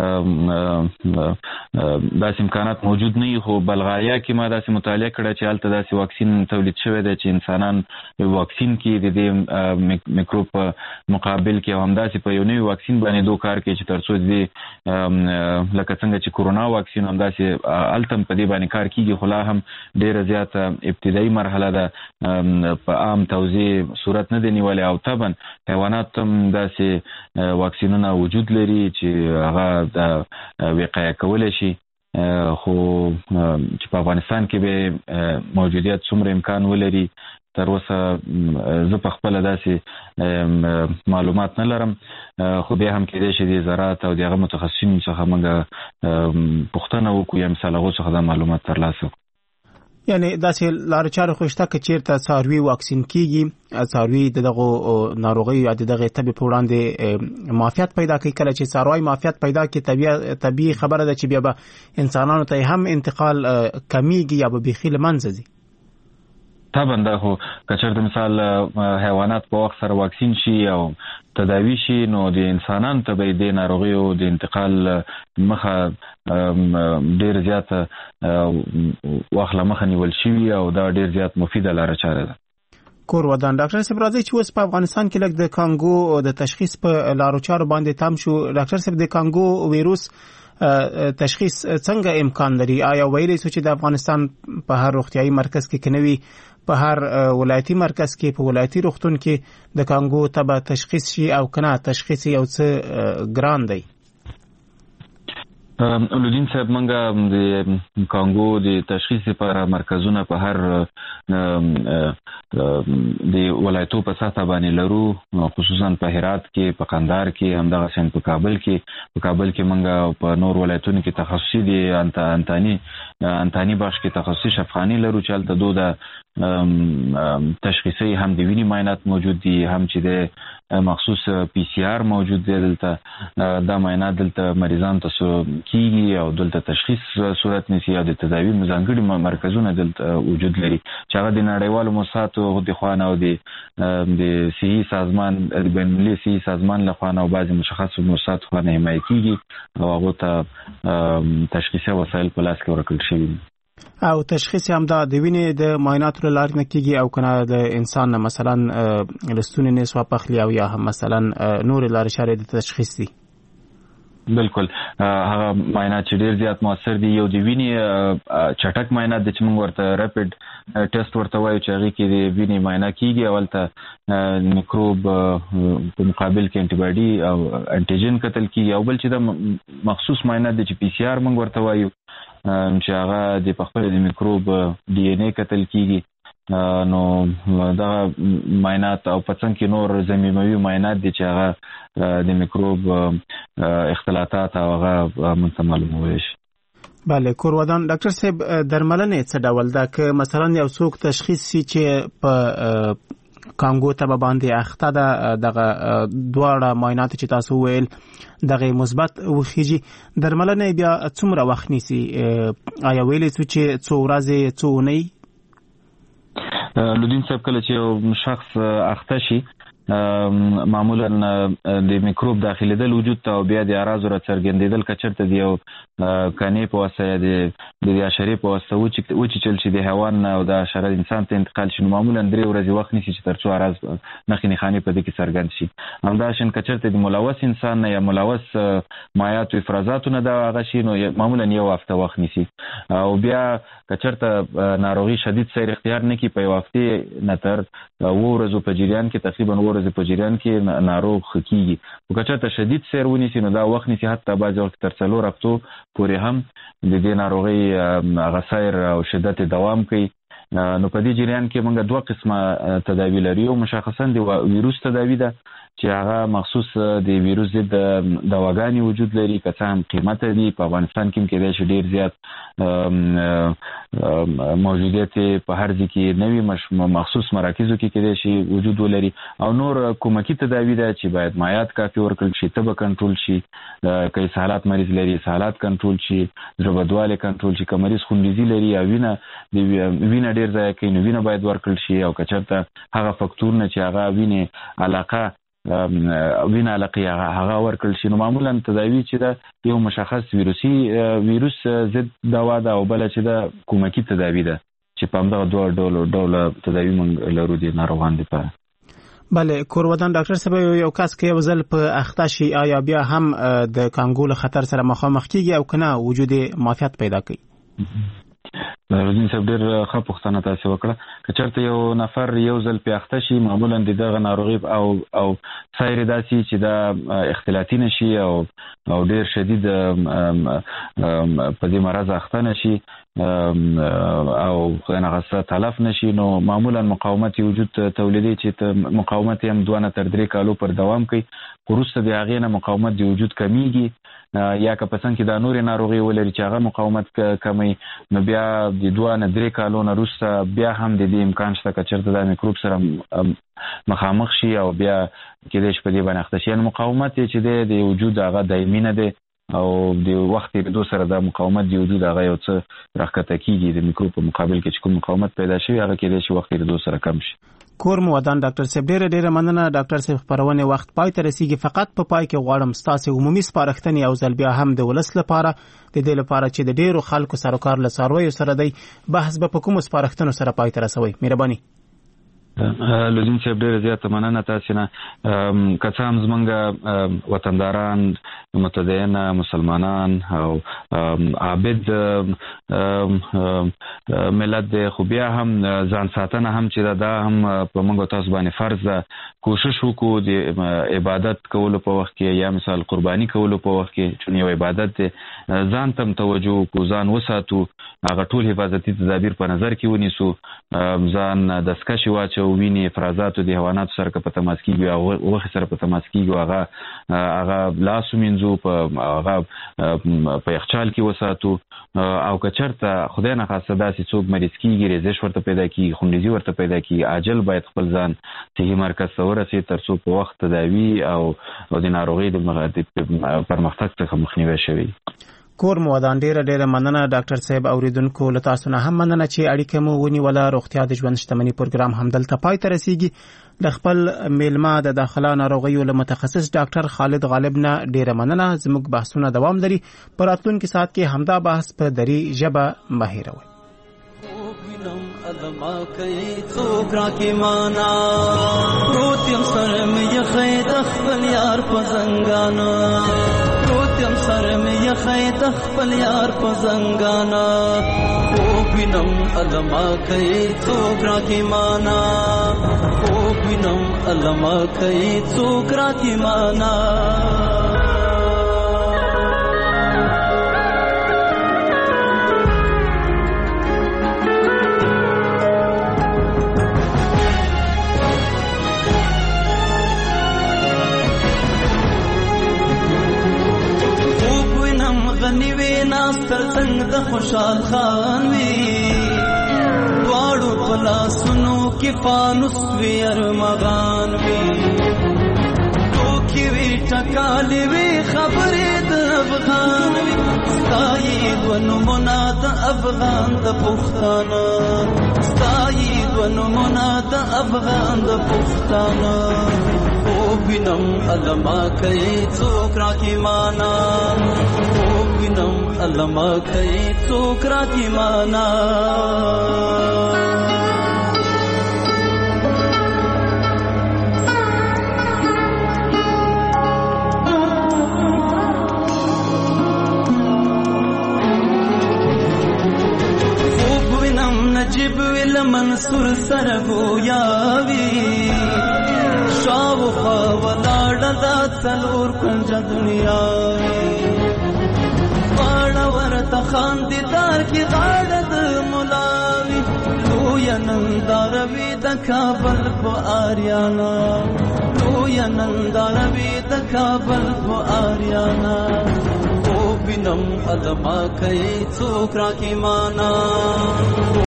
داسې امکانات موجود نه وي، خو بلغاریا کې ما داسې مطالعه کړه چې هلته داسې واکسین تولید شوی دی چې انسانان واکسین کې د دې میکروب په مقابل کې او همداسې په یو نوي واکسین باندې دو کار کوي چې تر څو دې لکه څنګه چې کورونا واکسین همداسې هلته هم په دې باندې کار کېږي، خو لا هم ډېره زیات ابتدایي مرحله ده، په عام توزیع صورت نه دی نیولی. او طبعا حیوانات هم داسې واکسینونه وجود لري چې هغه د وقایه کولی شي، خو چې په افغانستان کې به موجودیت څومره امکان ولري تر اوسه زه په خپله داسې معلومات نه لرم، خو بیا هم کېدای شي د زراعت او د هغه متخصصینو څخه موږ پوښتنه وکړو یا مثال هغو څخه دا معلومات ترلاسه کړو. یعنی داسې لارې چارې خو شته که چېرته څاروي واکسین کېږي، څاروي د دغو ناروغیو یا د دغې تبې په وړاندې معافیت پیدا کوي. کله چې څاروی معافیت پیدا کړي طبیعي خبره ده چې بیا به انسانانو ته هم انتقال کمیږي یا به بیخي له منځه ځي. طبعا دا خو که چېرته مثال حیوانات په وخت سره واکسین شي او تداوی شي، نو د انسانانو ته به د ناروغیو د انتقال مخه ډېر زیات وخت له مخه نیول شوي او دا ډېر زیات مفیده لاره چاره ده. کور ودان ډاکټر صاحب راځي چې اوس په افغانستان کې لږ د کانګو د تشخیص په لارو چارو باندې تم شو. ډاکټر صاحب د کانګو ویروس تشخیص څنګه امکان لري؟ آیا ویلی سو چې د افغانستان په هر روغتیايي مرکز کې کنوي په هر ولایتي مرکز کې په ولایتي روغتون کې د کانګو تبه تشخیص شي او کنه تشخیص یو څه ګران دی؟ لودین صاحب منګه د کانګو د تشخیص لپاره مرکزونه په هر د ولایتو په سطح باندې لرو، خصوصا په هرات کې، په قندهار کې، همدغسې په کابل کې. په کابل کې منګه په نور ولایتونو کې تخصصي دي انتاني انتاني بخش کې تخصصي شفاخانې لرو چې هلته دو د تشخیصي هم د وینې معاینات موجود دي، هم چې د مخصوص پی سی آر موجود دی. دلته دا معاینات دلته مریضان ته کیږي او دلته تشخیص صورت نیسي او د تداوی ځانګړي مرکزونه دلته وجود لري چې هغه د نړیوالو موسساتو د خوا نه او د د صحي سازمان د بین المللي صحي سازمان له خوا نه او بعضې مشخصو موسساتو خوا نه حمایه کیږي او هغو ته تشخیصي وسایل په لاس کې ورکړل شوي دي. او تشخیص هم دا د وینې د معایناتو له لارې نه کېږي او کنه د انسان نه مثلا له ستوني نه سواب اخلي او یا هم مثلا نور لارې چارې د تشخیص دي؟ بالکل هغه معاینات چې ډېر زیات مؤثر دي، یو د وینې چټک معاینات د چې موږ ورته ریپډ ټیسټ ورته وایو چې هغې کې د وینې معاینه کېږي او هلته میکروب په مقابل کې انټي باډي او انټیجن کتل کېږي، او بل چې د مخصوص معاینات د چې پی سی آر موږ ورته وایو چې هغه د پخپله د میکروب ډي ان اے کتل کېږي. نو دغه معاینات او په څنګ کې نور ضمیموي معاینات دي چې هغه د میکروب اختلاطات او هغه موږ ته معلومولی شي. بله کور ودان ډاکټر صاحب درملنې څه ډول ده؟ که مثلا یو څوک تشخیص شي چې په کانګو ته باندې اخته ده دغه دواړه معاینات چې تاسو ویل دغه مثبت وخیږي درملنه بیا څومره وخت نیسي آیا ویلې چې څو ورځې څو نه لودین صاحب کله چې شخص اخته شي معمولا د میکروب داخليدل وجود ته او بیا د اعراض را څرګندېدل کچرته دی او کانې په واسطه د د حشرې په واسطه و چې چل شي د حیوان او د حشره انسان ته انتقال شي معمولا درې ورځې وخت نیسي چې ترڅو اعراض نښې نښانې په دې کې څرګند شي همداشان کچرته د ملوث انسان یا ملوث مایعات او افرازاتو نه دا هغه شي نو معمولا یو هفته وخت نیسي او بیا کچرته ناروغي شدید سیر اختیار نه کی په یو هفته نه تر و ورځو په جریان کې تقریبا ورځ په جریان کې ناروغ خکېږي او کچته شدید سیر ونیسي نو دا وخت نیسي حتی بعض وخت تر څلور هفتو پورې هم د دې ناروغي هغه سیر او شدت دوام کوي نو په دې جریان کې موږ دوه قسمه تداوی لري او مشخصا د ویروس تداوی ده چې هغه مخصوص د ویروس ضد دواګانې وجود لري که څه هم قیمت دي په افغانستان کې کېدای شي ډیر زیات موجودیت په هر ځای کې نوي مخصوص مراکزو کې کېدای شي وجود ولري او نور کومکی تداوی ده چې باید مایعات کافي ورکړل شي تبه کنټرول شي که اسهالات مریض لري اسهالات کنټرول شي زړه بدوالی کنټرول شي که مریض خونریزي لري او وینه وینه ډیر ځای کوي نو وینه باید ورکړل شي او که چېرته هغه فکتورونه چې هغه وینې علاقه وینه علاقه هغه ورکړل شي نو معمولا تداوی چې ده یو مشخص ویروسي ویروس ضد دوا ده او بله چې ده کومکی تداوی ده چې په همدغه دوه ډول ډول تداوی موږ لرو د ناروغانو لپاره بله کورودان ډاکټر صاحب یو کس کې یو ځل په اخته شي آیا بیا هم د کانګو له خطر سره مخامخ کیږي او کنه وجود معافیت پیدا کوي رودین صاحب ډېر ښه پوښتنه تاسې وکړه که چېرته یو نفر یو ځل پې اخته شي معمولا د دغه ناروغي او او سایر یې داسې چې دا اختلاطي نه شي او او ډېر شدید په دې مرض اخته نه شي او هغه تلف نه شي نو معمولا مقاومت وجود تولیدي چې مقاومت هم دوه نه تر درې کالو پر دوام کوي وروسته د هغې نه مقاومت د وجود کمیږي یا که په څنګ کې دا نورې ناروغي ولري چې هغه مقاومت کمی نو بیا د دوه نه درې کالو نه وروسته بیا هم د دې امکان شته که چېرته دا میکروب سره مخامخ شي او بیا کېدای شي په دې باندې اخته شي یعنې مقاومت یې چې دی د وجود هغه دایمي نه دی او د وخت تېرېدو سره دا مقاومت د وجود هغه یو څه راښکته کېږي د میکروب په مقابل کې چې کوم مقاومت پیدا شوي هغه کېدای شي وخت تېرېدو سره کم شي کور مو ودان ډاکټر صاحب ډیره ډیره مننه ډاکټر صاحب خبرونه وخت پای ته رسیدي فقط په پای کې غواړم ستاسو عمومي سپارښتنې او ځل بیا هم د ولس لپاره د دې لپاره چې د ډیرو خلکو سره کار لساروي سره دی بحث به په کوم سپارښتنو سره پای ته رسوي مهرباني لودین صاحب ډېره زیاته مننه تاسې نه که څه هم زموږ وطنداران متدینه مسلمانان او عابد ملت دی خو بیا هم ځان ساتنه هم چې دا هم په موږ تاسو باندې فرض ده کوشش وکړو د عبادت کولو په وخت کې یا مثال قرباني کولو په وخت کې چون یو عبادت دی ځان ته توجه وکړو ځان وساتو هغه ټول حفاظتي تدابیر په نظر کې ونیسو ځان دستکشې واچو وینې افرازاتو د حیواناتو سره که په تماس کېږي او غوښې سره په تماس کېږي هغه هغه لاس ومینځو په هغه په یخچال کې وساتو او که چېرته خدای نخواسته داسې څوک مریض کېږي ریزش ورته پیدا کېږي خونریزي ورته پیدا کېږي عاجل باید خپل ځان صحي مرکز ته ورسېد تر څو په وخت تداوي او د ناروغۍ د پرمختګ څخه مخنیوی شوی کور مو ودان ډیره ډیره مننه ډاکټر صاحب اوریدونکو له تاسو نه هم مننه چې اړیکه مو ونیوله روغتیا د ژوند شتمنۍ پروګرام همدلته پای ته رسیږي د خپل میلمه د داخله ناروغیو له متخصص ډاکټر خالد غالب نه ډیره مننه زموږ بحثونه دوام لري په راتلونکي ساعت کې همدا بحث په دري ژبه مه هېروئ ادما کوي څوک راکې مانا پروت یم سر مې یخی د خپل یار په زنګانا پروت یم سر مې یخی د خپل یار په زنګانا خوب وینم ادما کوي څوک راکې مانا خوب وینم ادما کوي څوک راکې مانا غنیوی ناستر څنګه د خوشحال خان وی دواړو پلاسونو کې فانوس وی ارمغان وی ټوکی وی ټکالې وی خبرې د افغان وی ستایي ونو مناد افغان د پښتانه ستایي ونو مناد افغان د پښتانه او وینم علما کوي څوک راکی معنا او وینم علما کوي څوک راکی معنا نجیب ویل منصور سرگویا وی شاوخوا ولاړه دا څلور کنجه دنیا غاړه ورته خاندیدار کې غاړه د ملاوي لویه ننداره وي د کابل په آریانا لویه ننداره وي د کابل په آریانا وینم علما کوي څوک راکی معنا